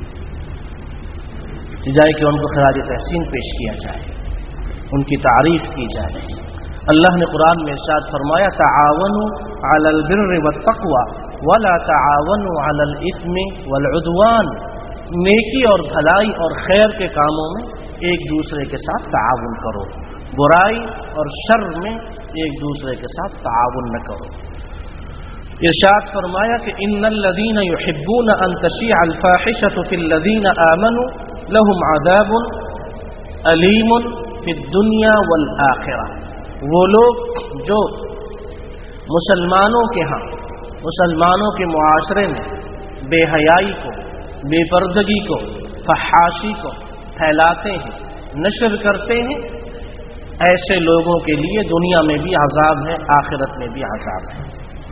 جائے کہ ان کو خراج تحسین پیش کیا جائے، ان کی تعریف کی جائے۔ اللہ نے قرآن میں ارشاد فرمایا تعاونوا علی البر والتقوی ولا تعاونوا علی الاثم والعدوان، نیکی اور بھلائی اور خیر کے کاموں میں ایک دوسرے کے ساتھ تعاون کرو، برائی اور شر میں ایک دوسرے کے ساتھ تعاون نہ کرو۔ ارشاد فرمایا کہ ان الذین یحبون ان تشیع الفاحشۃ فی الذین آمنوا لهم عذاب علیم فی الدنیا والآخرہ، وہ لوگ جو مسلمانوں کے ہاں مسلمانوں کے معاشرے میں بے حیائی کو، بے پردگی کو، فحاشی کو پھیلاتے ہیں، نشر کرتے ہیں، ایسے لوگوں کے لیے دنیا میں بھی عذاب ہے، آخرت میں بھی عذاب ہے۔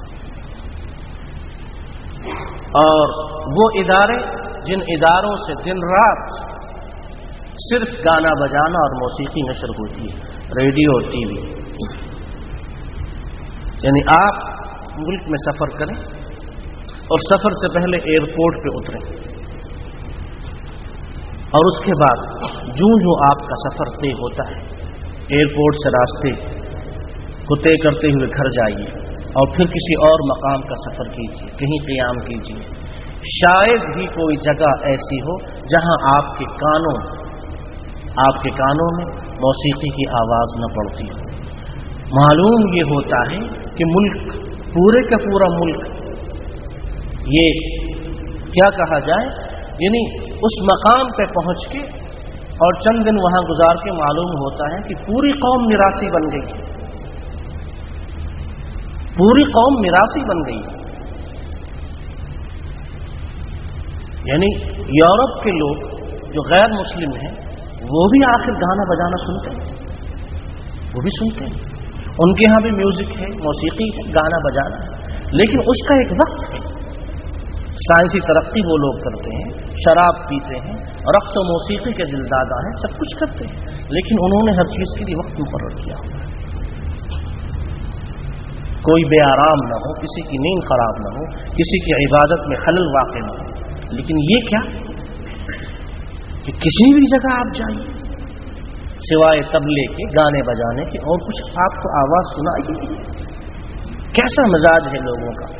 اور وہ ادارے جن اداروں سے دن رات صرف گانا بجانا اور موسیقی نشر ہوتی ہے، ریڈیو اور ٹی وی، یعنی آپ ملک میں سفر کریں اور سفر سے پہلے ایئرپورٹ پہ اتریں اور اس کے بعد جوں جوں آپ کا سفر طے ہوتا ہے ایئرپورٹ سے راستے کو طے کرتے ہوئے گھر جائیے اور پھر کسی اور مقام کا سفر کیجیے، کہیں قیام کیجیے، شاید ہی کوئی جگہ ایسی ہو جہاں آپ کے کانوں آپ کے کانوں میں موسیقی کی آواز نہ پڑتی ہو۔ معلوم یہ ہوتا ہے کہ ملک، پورے کا پورا ملک، یہ کیا کہا جائے، یعنی اس مقام پہ پہنچ کے اور چند دن وہاں گزار کے معلوم ہوتا ہے کہ پوری قوم میراثی بن گئی، پوری قوم میراثی بن گئی۔ یعنی یورپ کے لوگ جو غیر مسلم ہیں وہ بھی آخر گانا بجانا سنتے ہیں، وہ بھی سنتے ہیں، ان کے ہاں بھی میوزک ہے، موسیقی ہے، گانا بجانا ہے، لیکن اس کا ایک وقت ہے۔ سائنسی ترقی وہ لوگ کرتے ہیں، شراب پیتے ہیں، رقص و موسیقی کے دلدادہ ہیں، سب کچھ کرتے ہیں، لیکن انہوں نے ہر چیز کے لیے وقت مقرر کیا ہوا ہے۔ کوئی بے آرام نہ ہو، کسی کی نیند خراب نہ ہو، کسی کی عبادت میں خلل واقع نہ ہو، لیکن یہ کیا کہ کسی بھی جگہ آپ جائیے سوائے تبلے کے، گانے بجانے کے، اور کچھ آپ کو آواز سنائی نہیں۔ کیسا مزاج ہے لوگوں کا۔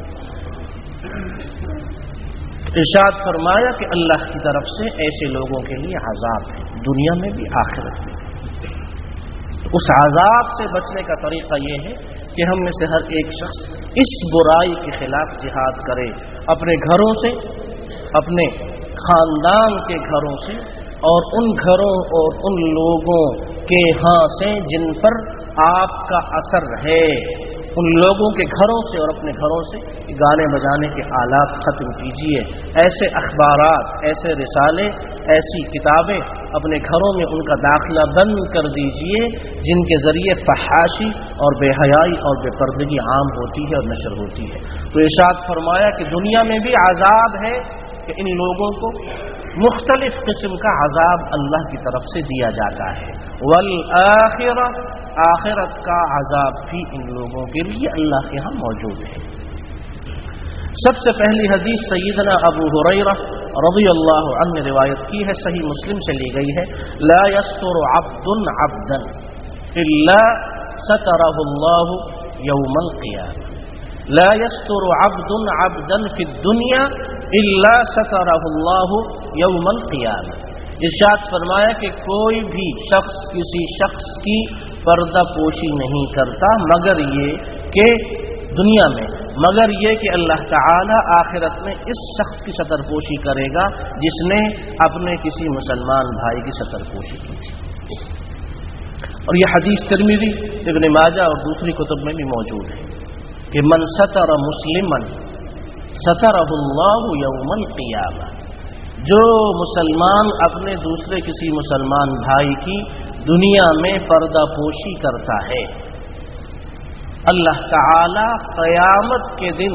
ارشاد فرمایا کہ اللہ کی طرف سے ایسے لوگوں کے لیے عذاب ہے، دنیا میں بھی آخرت میں بھی۔ اس عذاب سے بچنے کا طریقہ یہ ہے کہ ہم میں سے ہر ایک شخص اس برائی کے خلاف جہاد کرے، اپنے گھروں سے، اپنے خاندان کے گھروں سے، اور ان گھروں اور ان لوگوں کے ہاں سے جن پر آپ کا اثر ہے، ان لوگوں کے گھروں سے اور اپنے گھروں سے گانے بجانے کے آلات ختم کیجیے، ایسے اخبارات، ایسے رسالے، ایسی کتابیں اپنے گھروں میں ان کا داخلہ بند کر دیجیے جن کے ذریعے فحاشی اور بے حیائی اور بے پردگی عام ہوتی ہے اور نشر ہوتی ہے۔ تو ارشاد فرمایا کہ دنیا میں بھی عذاب ہے کہ ان لوگوں کو مختلف قسم کا عذاب اللہ کی طرف سے دیا جاتا ہے، والآخرہ، آخرت کا عذاب بھی ان لوگوں کے لیے اللہ کے ہاں موجود ہے۔ سب سے پہلی حدیث سیدنا ابو ہریرہ رضی اللہ عنہ نے روایت کی ہے، صحیح مسلم سے لی گئی ہے، لا یستر عبد عبدا الا سترہ اللہ یوم القیامہ، لا یستر عبد عبدا فی الدنیا الا سترہ اللہ یوم القیامہ۔ ارشاد فرمایا کہ کوئی بھی شخص کسی شخص کی پردہ پوشی نہیں کرتا مگر یہ کہ دنیا میں مگر یہ کہ اللہ تعالی آخرت میں اس شخص کی ستر پوشی کرے گا جس نے اپنے کسی مسلمان بھائی کی ستر پوشی کی تھی۔ اور یہ حدیث ترمذی، ابن ماجہ اور دوسری کتب میں بھی موجود ہے کہ من ستر مسلمن سترہ اللہ یوم القیامہ، جو مسلمان اپنے دوسرے کسی مسلمان بھائی کی دنیا میں پردہ پوشی کرتا ہے، اللہ تعالی قیامت کے دن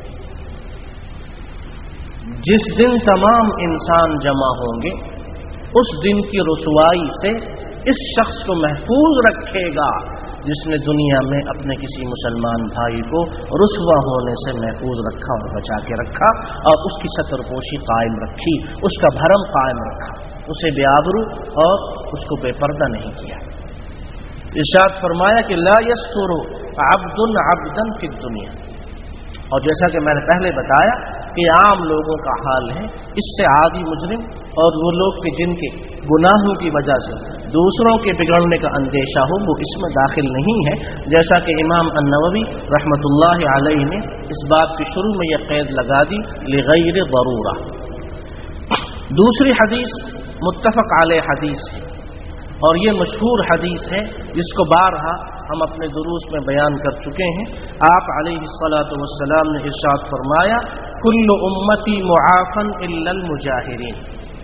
جس دن تمام انسان جمع ہوں گے اس دن کی رسوائی سے اس شخص کو محفوظ رکھے گا جس نے دنیا میں اپنے کسی مسلمان بھائی کو رسوا ہونے سے محفوظ رکھا اور بچا کے رکھا اور اس کی ستر پوشی قائم رکھی، اس کا بھرم قائم رکھا، اسے بے آبرو اور اس کو بے پردہ نہیں کیا۔ ارشاد فرمایا کہ لا یستر عبد عبدا فی الدنیا، اور جیسا کہ میں نے پہلے بتایا کہ عام لوگوں کا حال ہے، اس سے عادی مجرم اور وہ لوگ کہ جن کے گناہوں کی وجہ سے دوسروں کے بگڑنے کا اندیشہ ہو وہ اس میں داخل نہیں ہے، جیسا کہ امام النووی رحمۃ اللہ علیہ نے اس بات کے شروع میں یہ قید لگا دی لغیر ضرورہ۔ دوسری حدیث متفق علیہ حدیث ہے اور یہ مشہور حدیث ہے جس کو بارہا ہم اپنے دروس میں بیان کر چکے ہیں۔ آپ علیہ الصلاۃ والسلام نے ارشاد فرمایا کل امتی معافن الا المجاہرین،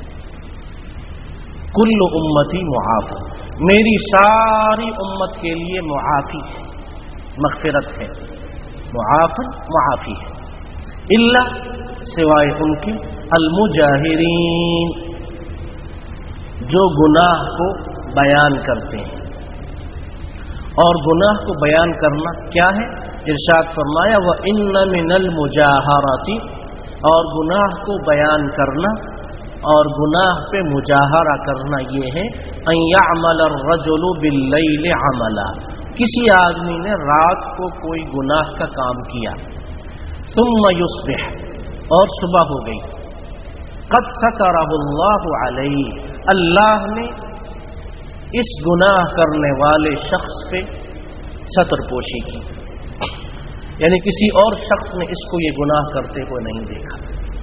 کل امتی معافن، میری ساری امت کے لیے معافی ہے، مغفرت ہے، معافن معافی ہے، الا سوائے ان کی المجاہرین جو گناہ کو بیان کرتے ہیں۔ اور گناہ کو بیان کرنا کیا ہے؟ ارشاد فرمایا وَإِنَّ مِنَ الْمُجَاهَرَةِ، اور گناہ کو بیان کرنا اور گناہ پہ مجاہرہ کرنا یہ ہے ان يعمل الرجل بالليل عملا، کسی آدمی نے رات کو کوئی گناہ کا کام کیا، ثم يصبح، اور صبح ہو گئی، قد سترہ اللہ علیہ، اللہ نے اس گناہ کرنے والے شخص پہ ستر پوشی کی، یعنی کسی اور شخص نے اس کو یہ گناہ کرتے ہوئے نہیں دیکھا،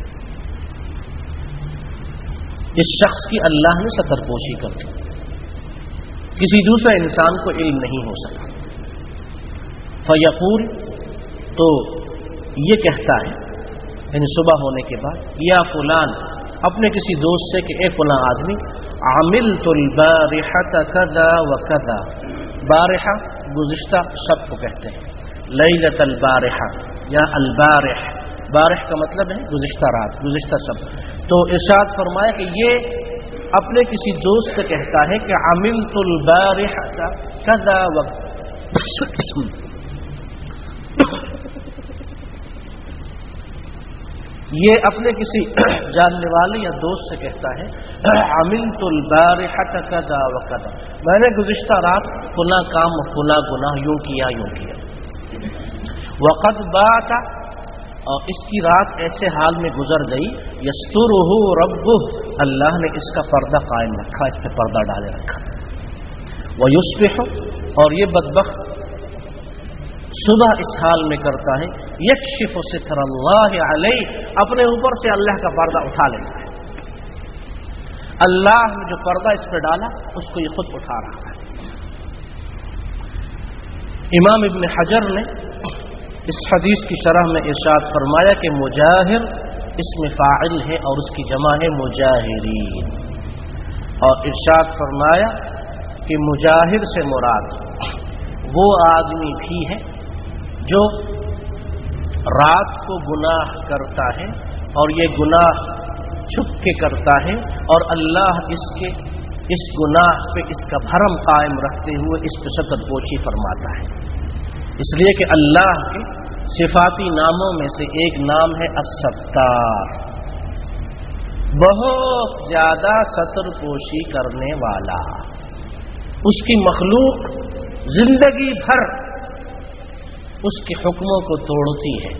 اس شخص کی اللہ نے ستر پوشی کر دی، کسی دوسرے انسان کو علم نہیں ہو سکا۔ فیقول، تو یہ کہتا ہے یعنی صبح ہونے کے بعد، یا فلان، اپنے کسی دوست سے کہ اے فلاں آدمی، عملت البارحۃ کذا وکذا، بارحہ گزشتہ شب کو کہتے ہیں، لیلۃ البارحہ یا البارح، بارح کا مطلب ہے گزشتہ رات، گزشتہ شب۔ تو ارشاد فرمایا کہ یہ اپنے کسی دوست سے کہتا ہے کہ عملت البارحۃ کذا وکذا، یہ اپنے کسی جاننے والے یا دوست سے کہتا ہے عملت البارحۃ کذا وکذا، میں نے گزشتہ رات فلاں کام فلاں گناہ یوں کیا یوں کیا، وقد بات، اور اس کی رات ایسے حال میں گزر گئی، یسترہ ربہ، اللہ نے اس کا پردہ قائم رکھا، اس پہ پردہ ڈالے رکھا، ویصبح، اور یہ بدبخت صبح اس حال میں کرتا ہے، یکشف ستر اللہ علیہ، اپنے اوپر سے اللہ کا پردہ اٹھا لیتا ہے، اللہ نے جو پردہ اس پہ ڈالا اس کو یہ خود اٹھا رہا ہے۔ امام ابن حجر نے اس حدیث کی شرح میں ارشاد فرمایا کہ مجاہر اسم فاعل ہے اور اس کی جمع ہے مجاہرین، اور ارشاد فرمایا کہ مجاہر سے مراد وہ آدمی بھی ہے جو رات کو گناہ کرتا ہے اور یہ گناہ چھپ کے کرتا ہے، اور اللہ اس کے اس گناہ پہ اس کا بھرم قائم رکھتے ہوئے اس پہ ستر پوشی فرماتا ہے، اس لیے کہ اللہ کے صفاتی ناموں میں سے ایک نام ہے الستار، بہت زیادہ ستر پوشی کرنے والا۔ اس کی مخلوق زندگی بھر اس کے حکموں کو توڑتی ہے،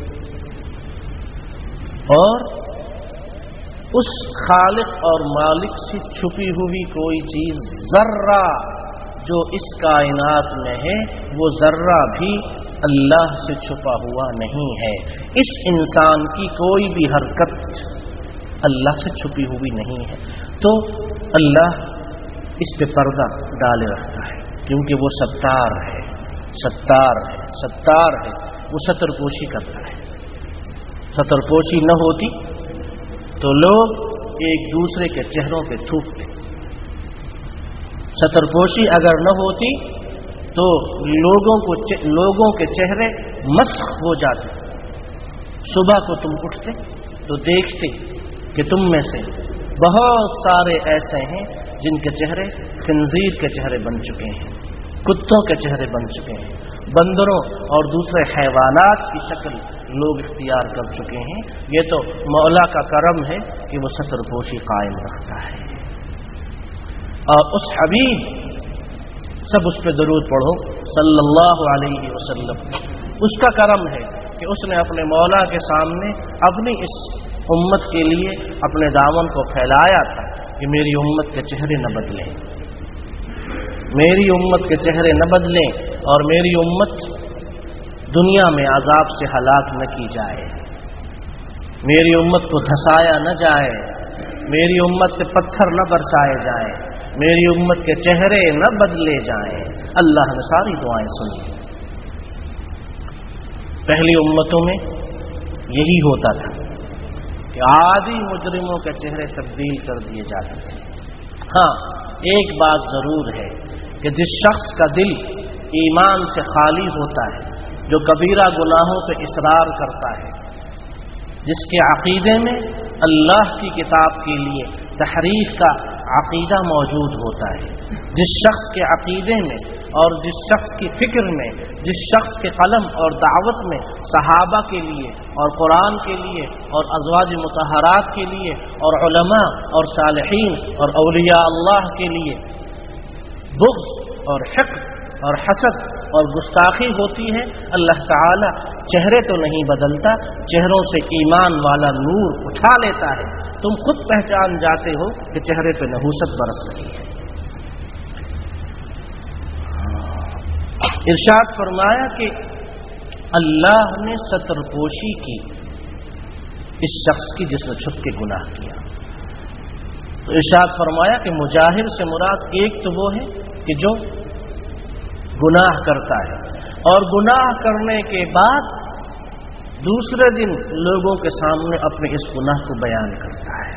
اور اس خالق اور مالک سے چھپی ہوئی کوئی چیز ذرہ جو اس کائنات میں ہے وہ ذرہ بھی اللہ سے چھپا ہوا نہیں ہے۔ اس انسان کی کوئی بھی حرکت اللہ سے چھپی ہوئی نہیں ہے، تو اللہ اس پہ پردہ ڈالے رکھتا ہے، کیونکہ وہ ستار ہے، ستار ہے، ستار ہے، وہ ستر پوشی کرتا ہے۔ ستر پوشی نہ ہوتی تو لوگ ایک دوسرے کے چہروں پہ تھوکتے، ستر پوشی اگر نہ ہوتی تو لوگوں کو لوگوں کے چہرے مسخ ہو جاتے۔ صبح کو تم اٹھتے تو دیکھتے کہ تم میں سے بہت سارے ایسے ہیں جن کے چہرے خنزیر کے چہرے بن چکے ہیں، کتوں کے چہرے بن چکے ہیں، بندروں اور دوسرے حیوانات کی شکل لوگ اختیار کر چکے ہیں۔ یہ تو مولا کا کرم ہے کہ وہ ستر پوشی قائم رکھتا ہے۔ اور اس حبیب، سب اس پہ درود پڑھو صلی اللہ علیہ وسلم، اس کا کرم ہے کہ اس نے اپنے مولا کے سامنے اپنی اس امت کے لیے اپنے دامن کو پھیلایا تھا کہ میری امت کے چہرے نہ بدلیں، میری امت کے چہرے نہ بدلیں، اور میری امت دنیا میں عذاب سے ہلاک نہ کی جائے، میری امت کو دھسایا نہ جائے، میری امت پہ پتھر نہ برسائے جائیں، میری امت کے چہرے نہ بدلے جائیں۔ اللہ نے ساری دعائیں سنی۔ پہلی امتوں میں یہی ہوتا تھا کہ عادی مجرموں کے چہرے تبدیل کر دیے جاتے تھے۔ ہاں، ایک بات ضرور ہے کہ جس شخص کا دل ایمان سے خالی ہوتا ہے، جو کبیرہ گناہوں پہ اصرار کرتا ہے، جس کے عقیدے میں اللہ کی کتاب کے لیے تحریف کا عقیدہ موجود ہوتا ہے، جس شخص کے عقیدے میں اور جس شخص کی فکر میں، جس شخص کے قلم اور دعوت میں صحابہ کے لیے اور قرآن کے لیے اور ازواج مطہرات کے لیے اور علماء اور صالحین اور اولیاء اللہ کے لیے بغض اور حقد اور حسد اور گستاخی ہوتی ہے، اللہ تعالی چہرے تو نہیں بدلتا، چہروں سے ایمان والا نور اٹھا لیتا ہے۔ تم خود پہچان جاتے ہو کہ چہرے پہ نحوست برس رہی ہے۔ ارشاد فرمایا کہ اللہ نے ستر پوشی کی اس شخص کی جس نے چھپ کے گناہ کیا۔ تو ارشاد فرمایا کہ مجاہر سے مراد ایک تو وہ ہے کہ جو گناہ کرتا ہے اور گناہ کرنے کے بعد دوسرے دن لوگوں کے سامنے اپنے اس گناہ کو بیان کرتا ہے۔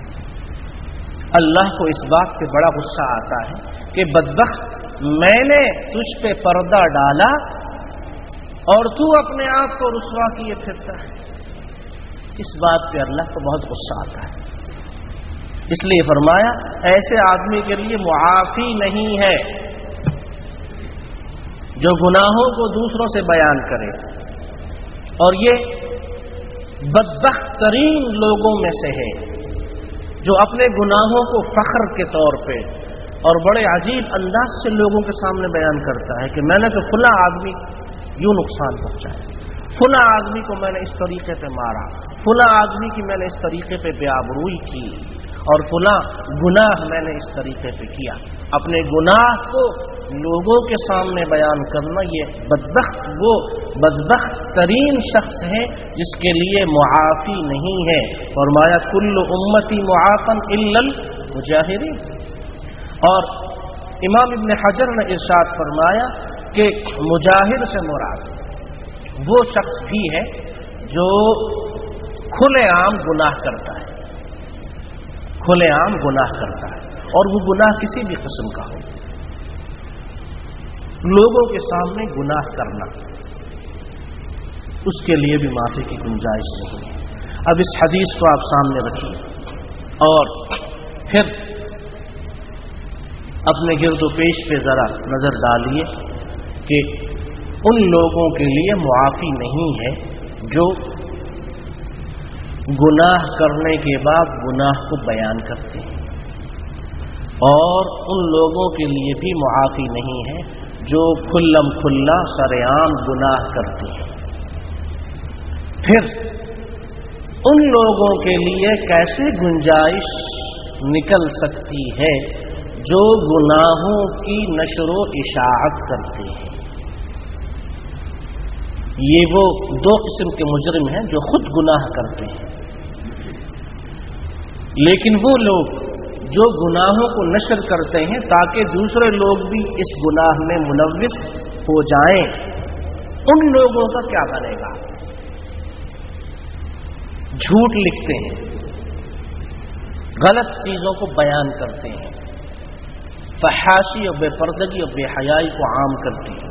اللہ کو اس بات پہ بڑا غصہ آتا ہے کہ بدبخت، میں نے تجھ پہ پردہ ڈالا اور تو اپنے آپ کو رسوا کیے پھرتا ہے۔ اس بات پہ اللہ کو بہت غصہ آتا ہے، اس لیے فرمایا ایسے آدمی کے لیے معافی نہیں ہے جو گناہوں کو دوسروں سے بیان کرے، اور یہ بدبخت ترین لوگوں میں سے ہے جو اپنے گناہوں کو فخر کے طور پہ اور بڑے عجیب انداز سے لوگوں کے سامنے بیان کرتا ہے کہ میں نے تو فلاں آدمی یوں نقصان پہنچایا، فلاں آدمی کو میں نے اس طریقے پہ مارا، فلاں آدمی کی میں نے اس طریقے پہ بے آبروئی کی، اور فلاں گناہ میں نے اس طریقے پہ کیا۔ اپنے گناہ کو لوگوں کے سامنے بیان کرنا، یہ بدبخت وہ بدبخت ترین شخص ہے جس کے لیے معافی نہیں ہے۔ فرمایا کل امتی معافن الا المجاہرین۔ اور امام ابن حجر نے ارشاد فرمایا کہ مجاہر سے مراد وہ شخص بھی ہے جو کھلے عام گناہ کرتا ہے، کھلے عام گناہ کرتا ہے، اور وہ گناہ کسی بھی قسم کا ہو، لوگوں کے سامنے گناہ کرنا، اس کے لیے بھی معافی کی گنجائش نہیں ہے۔ اب اس حدیث کو آپ سامنے رکھیے اور پھر اپنے گرد و پیش پہ ذرا نظر ڈالیے کہ ان لوگوں کے لیے معافی نہیں ہے جو گناہ کرنے کے بعد گناہ کو بیان کرتے ہیں، اور ان لوگوں کے لیے بھی معافی نہیں ہے جو کھلم کھلا سرعام گناہ کرتے ہیں۔ پھر ان لوگوں کے لیے کیسے گنجائش نکل سکتی ہے جو گناہوں کی نشر و اشاعت کرتے ہیں؟ یہ وہ دو قسم کے مجرم ہیں جو خود گناہ کرتے ہیں، لیکن وہ لوگ جو گناہوں کو نشر کرتے ہیں تاکہ دوسرے لوگ بھی اس گناہ میں ملوث ہو جائیں، ان لوگوں کا کیا بنے گا؟ جھوٹ لکھتے ہیں، غلط چیزوں کو بیان کرتے ہیں، فحاشی اور بے پردگی اور بے حیائی کو عام کرتے ہیں،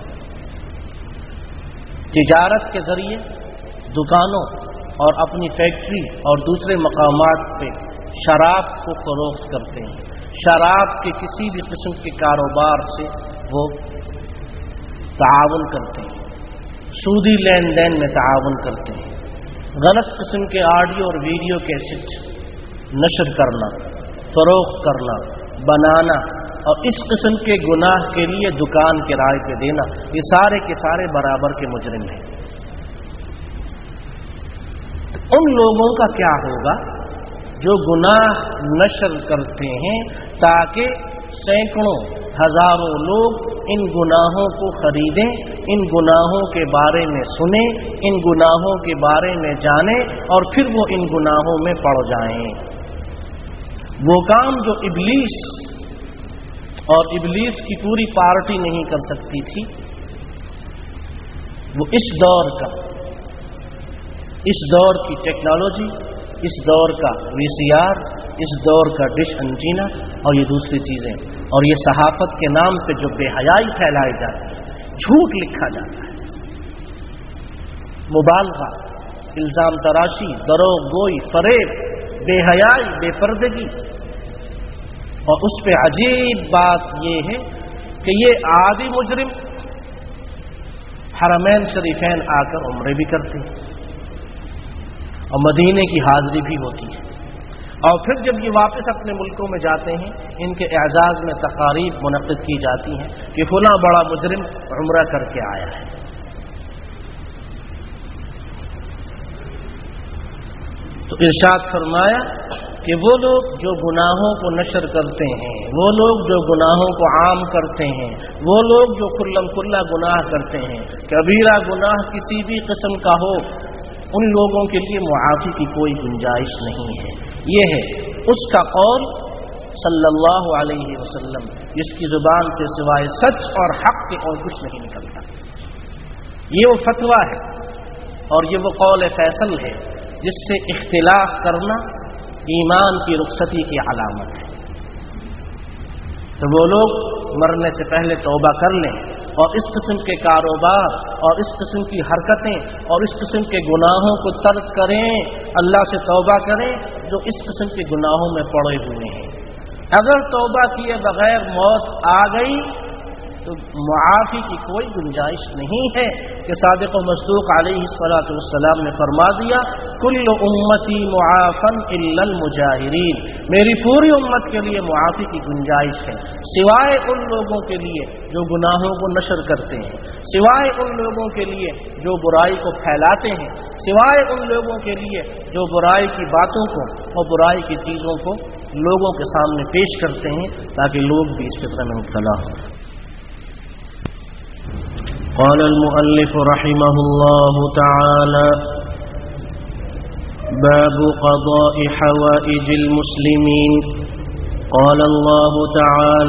تجارت کے ذریعے دکانوں اور اپنی فیکٹری اور دوسرے مقامات پہ شراب کو فروخت کرتے ہیں، شراب کے کسی بھی قسم کے کاروبار سے وہ تعاون کرتے ہیں، سودی لین دین میں تعاون کرتے ہیں، غلط قسم کے آڈیو اور ویڈیو کیسٹ نشر کرنا، فروخت کرنا، بنانا اور اس قسم کے گناہ کے لیے دکان کرائے پہ دینا، یہ سارے کے سارے برابر کے مجرم ہیں۔ ان لوگوں کا کیا ہوگا جو گناہ نشر کرتے ہیں تاکہ سینکڑوں ہزاروں لوگ ان گناہوں کو خریدیں، ان گناہوں کے بارے میں سنیں، ان گناہوں کے بارے میں جانیں اور پھر وہ ان گناہوں میں پڑ جائیں۔ وہ کام جو ابلیس اور ابلیس کی پوری پارٹی نہیں کر سکتی تھی، وہ اس دور کا، اس دور کی ٹیکنالوجی، اس دور کا وی سی آر، اس دور کا ڈش انٹینا اور یہ دوسری چیزیں، اور یہ صحافت کے نام پہ جو بے حیائی پھیلائی جاتی ہے، جھوٹ لکھا جاتا ہے، مبالغہ، الزام تراشی، دروغ گوئی، فریب، بے حیائی، بے پردگی، اور اس پہ عجیب بات یہ ہے کہ یہ عادی مجرم حرمین شریفین آ کر عمرے بھی کرتے ہیں اور مدینے کی حاضری بھی ہوتی ہے، اور پھر جب یہ واپس اپنے ملکوں میں جاتے ہیں ان کے اعزاز میں تقاریب منعقد کی جاتی ہیں کہ فلاں بڑا مجرم عمرہ کر کے آیا ہے۔ تو ارشاد فرمایا کہ وہ لوگ جو گناہوں کو نشر کرتے ہیں، وہ لوگ جو گناہوں کو عام کرتے ہیں، وہ لوگ جو کلم کلا گناہ کرتے ہیں، کبیرہ گناہ کسی بھی قسم کا ہو، ان لوگوں کے لیے معافی کی کوئی گنجائش نہیں ہے۔ یہ ہے اس کا قول صلی اللہ علیہ وسلم جس کی زبان سے سوائے سچ اور حق کے اور کچھ نہیں نکلتا۔ یہ وہ فتویٰ ہے اور یہ وہ قول فیصل ہے جس سے اختلاف کرنا ایمان کی رخصتی کی علامت ہے۔ تو وہ لوگ مرنے سے پہلے توبہ کر لیں اور اس قسم کے کاروبار اور اس قسم کی حرکتیں اور اس قسم کے گناہوں کو ترک کریں، اللہ سے توبہ کریں جو اس قسم کے گناہوں میں پڑے ہوئے ہیں۔ اگر توبہ کیے بغیر موت آ گئی تو معافی کی کوئی گنجائش نہیں ہے کہ صادق و مصدوق علیہ الصلوۃ والسلام نے فرما دیا کل امتی معافن الا المجاہرین، میری پوری امت کے لیے معافی کی گنجائش ہے سوائے ان لوگوں کے لیے جو گناہوں کو نشر کرتے ہیں، سوائے ان لوگوں کے لیے جو برائی کو پھیلاتے ہیں، سوائے ان لوگوں کے لیے جو برائی کی باتوں کو اور برائی کی چیزوں کو لوگوں کے سامنے پیش کرتے ہیں تاکہ لوگ بھی اس فطرے میں مبتلا ہوں۔ قال المؤلف رحمه الله تعالى باب قضاء حوائج المسلمين قال الله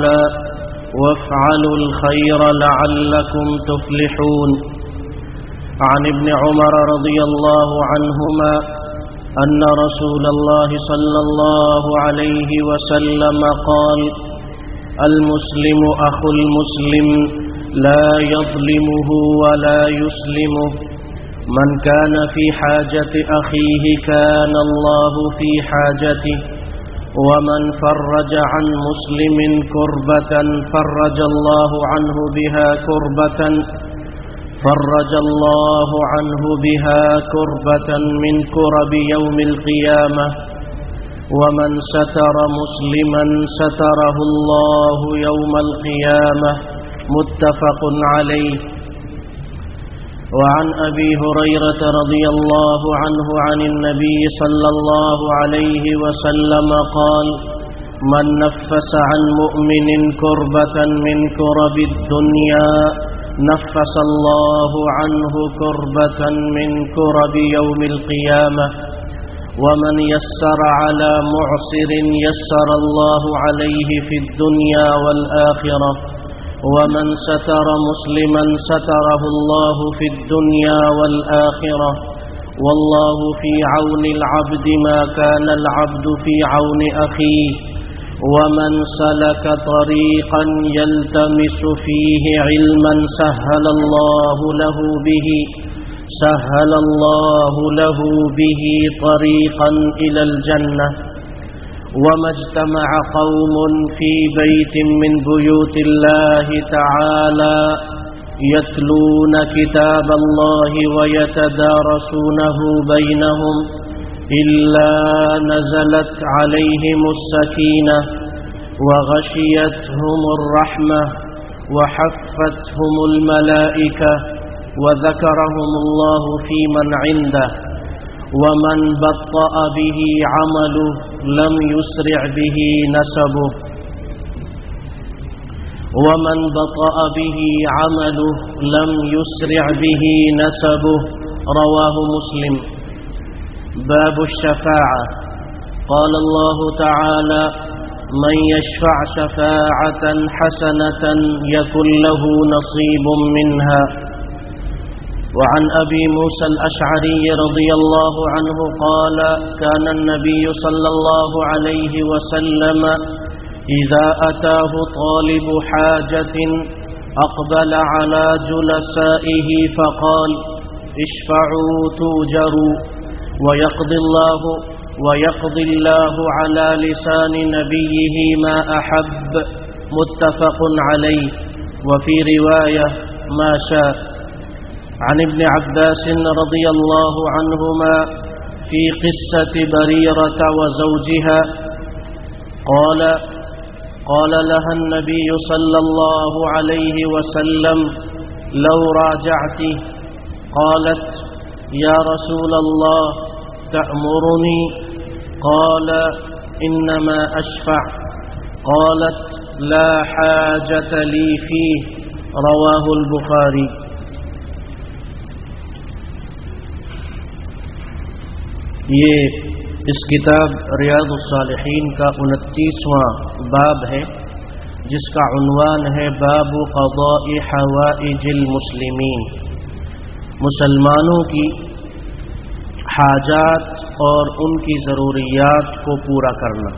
تعالى وافعلوا الخير لعلكم تفلحون عن ابن عمر رضي الله عنهما أن رسول الله صلى الله عليه وسلم قال: المسلم أخو المسلم لا يظلمه ولا يسلمه، من كان في حاجة أخيه كان الله في حاجته، ومن فرج عن مسلم كربة فرج الله عنه بها كربة فرج الله عنه بها كربة من كرب يوم القيامة، ومن ستر مسلما ستره الله يوم القيامة، متفق عليه. وعن أبي هريرة رضي الله عنه عن النبي صلى الله عليه وسلم قال: من نفس عن مؤمن كربة من كرب الدنيا نفس الله عنه كربة من كرب يوم القيامة، ومن يسر على معسر يسر الله عليه في الدنيا والآخرة، ومن ستر مسلما ستره الله في الدنيا والآخرة، والله في عون العبد ما كان العبد في عون أخيه، ومن سلك طريقا يلتمس فيه علما سهل الله له به سهل الله له به طريقا إلى الجنة. وما اجتمع قوم في بيت من بيوت الله تعالى يتلون كتاب الله ويتدارسونه بينهم إلا نزلت عليهم السكينة وغشيتهم الرحمة وحفتهم الملائكة وذكرهم الله في من عنده، ومن بطأ به عمله لم يسرع به نسبه ومن بطأ به عمله لم يسرع به نسبه رواه مسلم. باب الشفاعة. قال الله تعالى: من يشفع شفاعة حسنة يكن له نصيب منها. وعن أبي موسى الأشعري رضي الله عنه قال: كان النبي صلى الله عليه وسلم إذا أتاه طالب حاجة أقبل على جلسائه فقال: اشفعوا توجروا، ويقضي الله ويقضي الله على لسان نبيه ما أحب، متفق عليه. وفي رواية ما شاء. عن ابن عباس رضي الله عنهما في قصة بريرة وزوجها قال: قال لها النبي صلى الله عليه وسلم: لو راجعته. قالت: يا رسول الله تأمرني؟ قال: إنما أشفع. قالت: لا حاجة لي فيه، رواه البخاري. ये इस किताब रियादुस्सालिहीन का उनतीसवां बाब है, जिसका उन्वान है बाबु क़ज़ाइ हवाइजिल मुस्लिमीन, मुसलमानों की हाजात और उनकी ज़रूरियात को पूरा करना।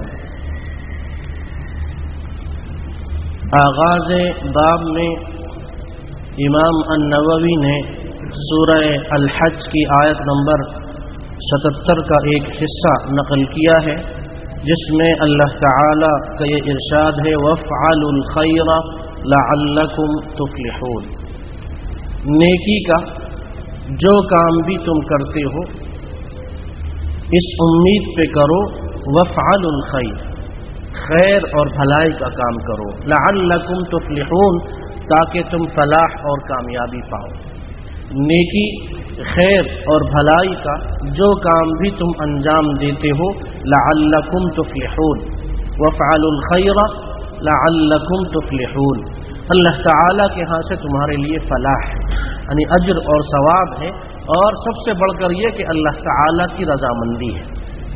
आगाज़ बाब में इमाम अन-नववी ने सूरह अल-हज की आयत नंबर सतहत्तर का एक हिस्सा नकल किया है, जिसमें अल्लाह ताला का ये इरशाद है: वफ़अलुल खैर लअल्लकुम तुफ़्लिहून। नेकी का जो काम भी तुम करते हो इस उम्मीद पे करो, वफ़अलुल खैर, खैर और भलाई का काम करो, लअल्लकुम तुफ़्लिहून, ताकि तुम फलाह और कामयाबी पाओ। नेकी, खैर और भलाई का जो काम भी तुम अंजाम देते हो, लअल्लकुम तुफ़्लिहून, वफ़अलुल खैर लअल्लकुम तुफ़्लिहून, अल्लाह ताला के यहाँ से तुम्हारे लिए फलाह है, यानी अज्र और सवाब है, और सबसे बढ़कर यह कि अल्लाह ताला की रजामंदी है।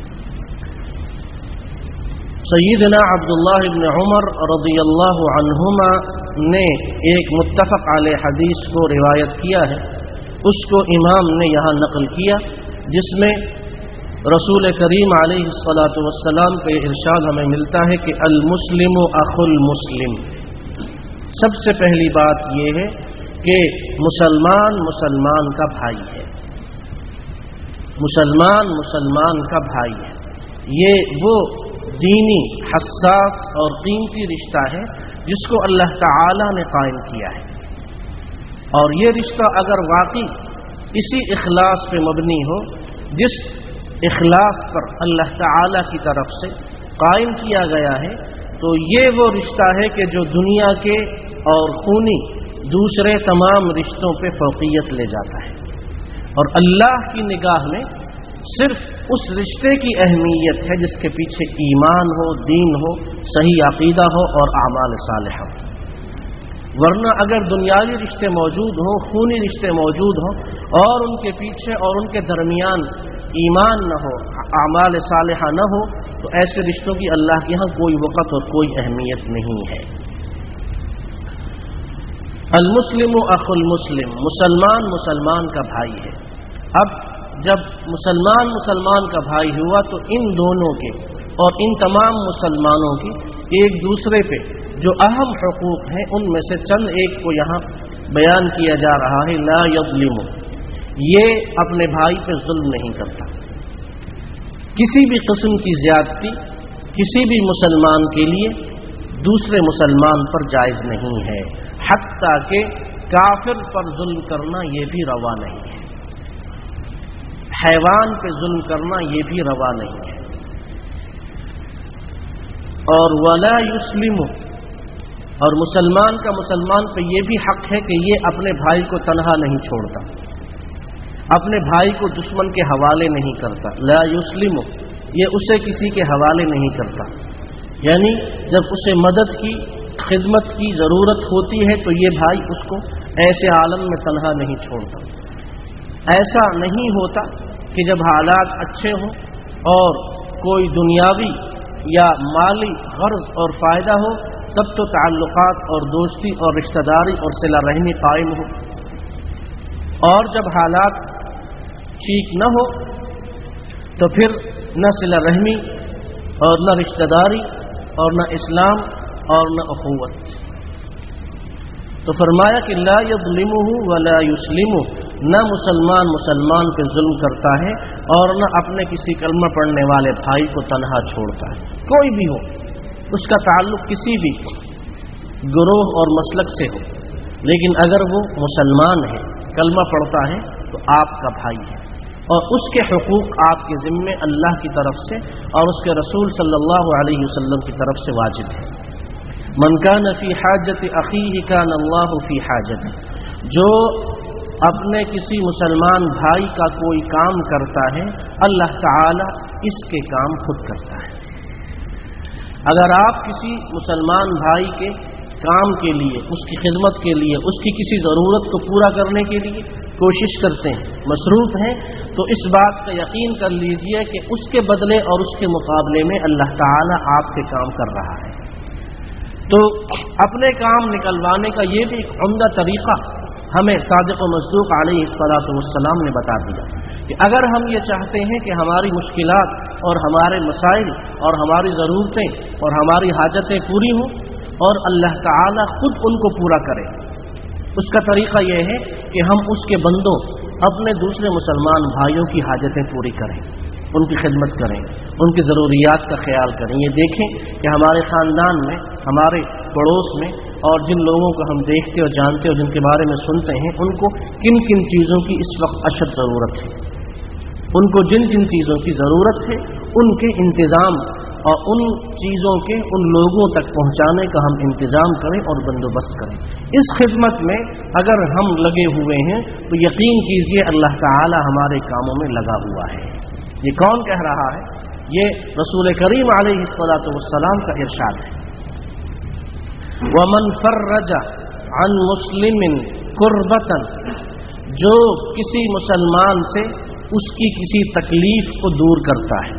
सय्यदना अब्दुल्लाह इब्न उमर रज़ियल्लाहु अन्हुमा ने एक मुत्तफ़क़ अलैह हदीस को रिवायत किया है, اس کو امام نے یہاں نقل کیا، جس میں رسول کریم علیہ الصلاۃ والسلام کا ارشاد ہمیں ملتا ہے کہ المسلم اخو المسلم۔ سب سے پہلی بات یہ ہے کہ مسلمان مسلمان کا بھائی ہے، مسلمان مسلمان کا بھائی ہے۔ یہ وہ دینی حساس اور قیمتی رشتہ ہے جس کو اللہ تعالی نے قائم کیا ہے، اور یہ رشتہ اگر واقعی اسی اخلاص پہ مبنی ہو جس اخلاص پر اللہ تعالی کی طرف سے قائم کیا گیا ہے، تو یہ وہ رشتہ ہے کہ جو دنیا کے اور خونی دوسرے تمام رشتوں پہ فوقیت لے جاتا ہے، اور اللہ کی نگاہ میں صرف اس رشتے کی اہمیت ہے جس کے پیچھے ایمان ہو، دین ہو، صحیح عقیدہ ہو اور اعمال صالحہ ہو۔ ورنہ اگر دنیاوی رشتے موجود ہوں، خونی رشتے موجود ہوں، اور ان کے پیچھے اور ان کے درمیان ایمان نہ ہو، اعمال صالحہ نہ ہو، تو ایسے رشتوں کی اللہ کے ہاں کوئی وقت اور کوئی اہمیت نہیں ہے۔ المسلم اخو المسلم، مسلمان مسلمان کا بھائی ہے۔ اب جب مسلمان مسلمان کا بھائی ہوا تو ان دونوں کے اور ان تمام مسلمانوں کی ایک دوسرے پہ جو اہم حقوق ہیں ان میں سے چند ایک کو یہاں بیان کیا جا رہا ہے۔ لا یظلم، یہ اپنے بھائی پہ ظلم نہیں کرتا، کسی بھی قسم کی زیادتی کسی بھی مسلمان کے لیے دوسرے مسلمان پر جائز نہیں ہے، حتیٰ کہ کافر پر ظلم کرنا یہ بھی روا نہیں ہے، حیوان پہ ظلم کرنا یہ بھی روا نہیں ہے۔ اور ولا یسلم، اور مسلمان کا مسلمان پہ یہ بھی حق ہے کہ یہ اپنے بھائی کو تنہا نہیں چھوڑتا، اپنے بھائی کو دشمن کے حوالے نہیں کرتا۔ لا یسلم، یہ اسے کسی کے حوالے نہیں کرتا، یعنی جب اسے مدد کی خدمت کی ضرورت ہوتی ہے تو یہ بھائی اس کو ایسے عالم میں تنہا نہیں چھوڑتا۔ ایسا نہیں ہوتا کہ جب حالات اچھے ہوں اور کوئی دنیاوی یا مالی غرض اور فائدہ ہو تب تو تعلقات اور دوستی اور رشتہ داری اور صلہ رحمی قائم ہو، اور جب حالات ٹھیک نہ ہو تو پھر نہ صلہ رحمی اور نہ رشتہ داری اور نہ اسلام اور نہ اخوت۔ تو فرمایا کہ لا یظلمہ ولا یسلمہ، نہ مسلمان مسلمان پہ ظلم کرتا ہے اور نہ اپنے کسی کلمہ پڑھنے والے بھائی کو تنہا چھوڑتا ہے، کوئی بھی ہو، اس کا تعلق کسی بھی گروہ اور مسلک سے ہو، لیکن اگر وہ مسلمان ہے، کلمہ پڑھتا ہے تو آپ کا بھائی ہے، اور اس کے حقوق آپ کے ذمے اللہ کی طرف سے اور اس کے رسول صلی اللہ علیہ وسلم کی طرف سے واجب ہے۔ من کان فی حاجت اخیہ کان اللہ فی حاجت، جو اپنے کسی مسلمان بھائی کا کوئی کام کرتا ہے اللہ تعالی اس کے کام خود کرتا ہے۔ اگر آپ کسی مسلمان بھائی کے کام کے لیے، اس کی خدمت کے لیے، اس کی کسی ضرورت کو پورا کرنے کے لیے کوشش کرتے ہیں، مصروف ہیں، تو اس بات کا یقین کر لیجئے کہ اس کے بدلے اور اس کے مقابلے میں اللہ تعالی آپ کے کام کر رہا ہے۔ تو اپنے کام نکلوانے کا یہ بھی ایک عمدہ طریقہ ہمیں صادق و مصدوق علیہ الصلاۃ والسلام نے بتا دیا کہ اگر ہم یہ چاہتے ہیں کہ ہماری مشکلات اور ہمارے مسائل اور ہماری ضرورتیں اور ہماری حاجتیں پوری ہوں اور اللہ تعالی خود ان کو پورا کرے، اس کا طریقہ یہ ہے کہ ہم اس کے بندوں اپنے دوسرے مسلمان بھائیوں کی حاجتیں پوری کریں، ان کی خدمت کریں، ان کی ضروریات کا خیال کریں۔ یہ دیکھیں کہ ہمارے خاندان میں، ہمارے پڑوس میں اور جن لوگوں کو ہم دیکھتے اور جانتے اور جن کے بارے میں سنتے ہیں ان کو کن کن چیزوں کی اس وقت اشد ضرورت ہے، ان کو جن جن چیزوں کی ضرورت ہے ان کے انتظام اور ان چیزوں کے ان لوگوں تک پہنچانے کا ہم انتظام کریں اور بندوبست کریں۔ اس خدمت میں اگر ہم لگے ہوئے ہیں تو یقین کیجئے اللہ تعالی ہمارے کاموں میں لگا ہوا ہے۔ یہ کون کہہ رہا ہے؟ یہ رسول کریم علیہ الصلوۃ والسلام کا ارشاد ہے۔ وَمَنْ فَرَّجَ عَنْ مُسْلِمٍ كُرْبَةً، جو کسی مسلمان سے اس کی کسی تکلیف کو دور کرتا ہے،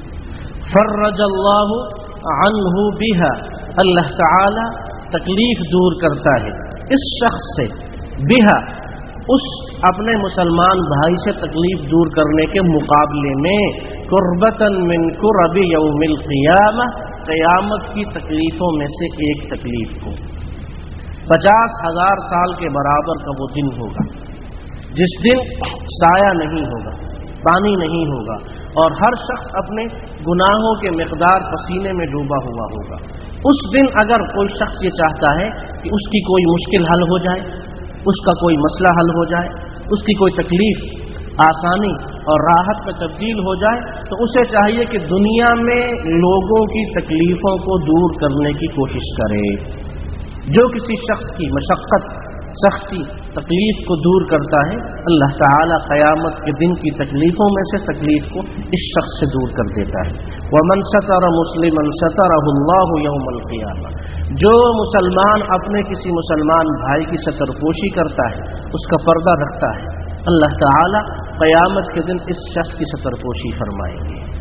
فرج اللہ عنہ بها، اللہ تعالی تکلیف دور کرتا ہے اس شخص سے، بها، اس اپنے مسلمان بھائی سے تکلیف دور کرنے کے مقابلے میں قربتاً من قرب یوم القیامہ، قیامت کی تکلیفوں میں سے ایک تکلیف کو، پچاس ہزار سال کے برابر کا وہ دن ہوگا جس دن سایہ نہیں ہوگا، پانی نہیں ہوگا، اور ہر شخص اپنے گناہوں کے مقدار پسینے میں ڈوبا ہوا ہوگا۔ اس دن اگر کوئی شخص یہ چاہتا ہے کہ اس کی کوئی مشکل حل ہو جائے، اس کا کوئی مسئلہ حل ہو جائے، اس کی کوئی تکلیف آسانی اور راحت میں تبدیل ہو جائے، تو اسے چاہیے کہ دنیا میں لوگوں کی تکلیفوں کو دور کرنے کی کوشش کرے۔ جو کسی شخص کی مشقت، سختی، تکلیف کو دور کرتا ہے، اللہ تعالی قیامت کے دن کی تکلیفوں میں سے تکلیف کو اس شخص سے دور کر دیتا ہے۔ وَمَنْ سَتَرَ مُسْلِمًا سَتَرَهُ اللَّهُ يَوْمَ الْقِيَامَةِ، جو مسلمان اپنے کسی مسلمان بھائی کی ستر پوشی کرتا ہے، اس کا پردہ رکھتا ہے، اللہ تعالی قیامت کے دن اس شخص کی ستر پوشی فرمائیں گے۔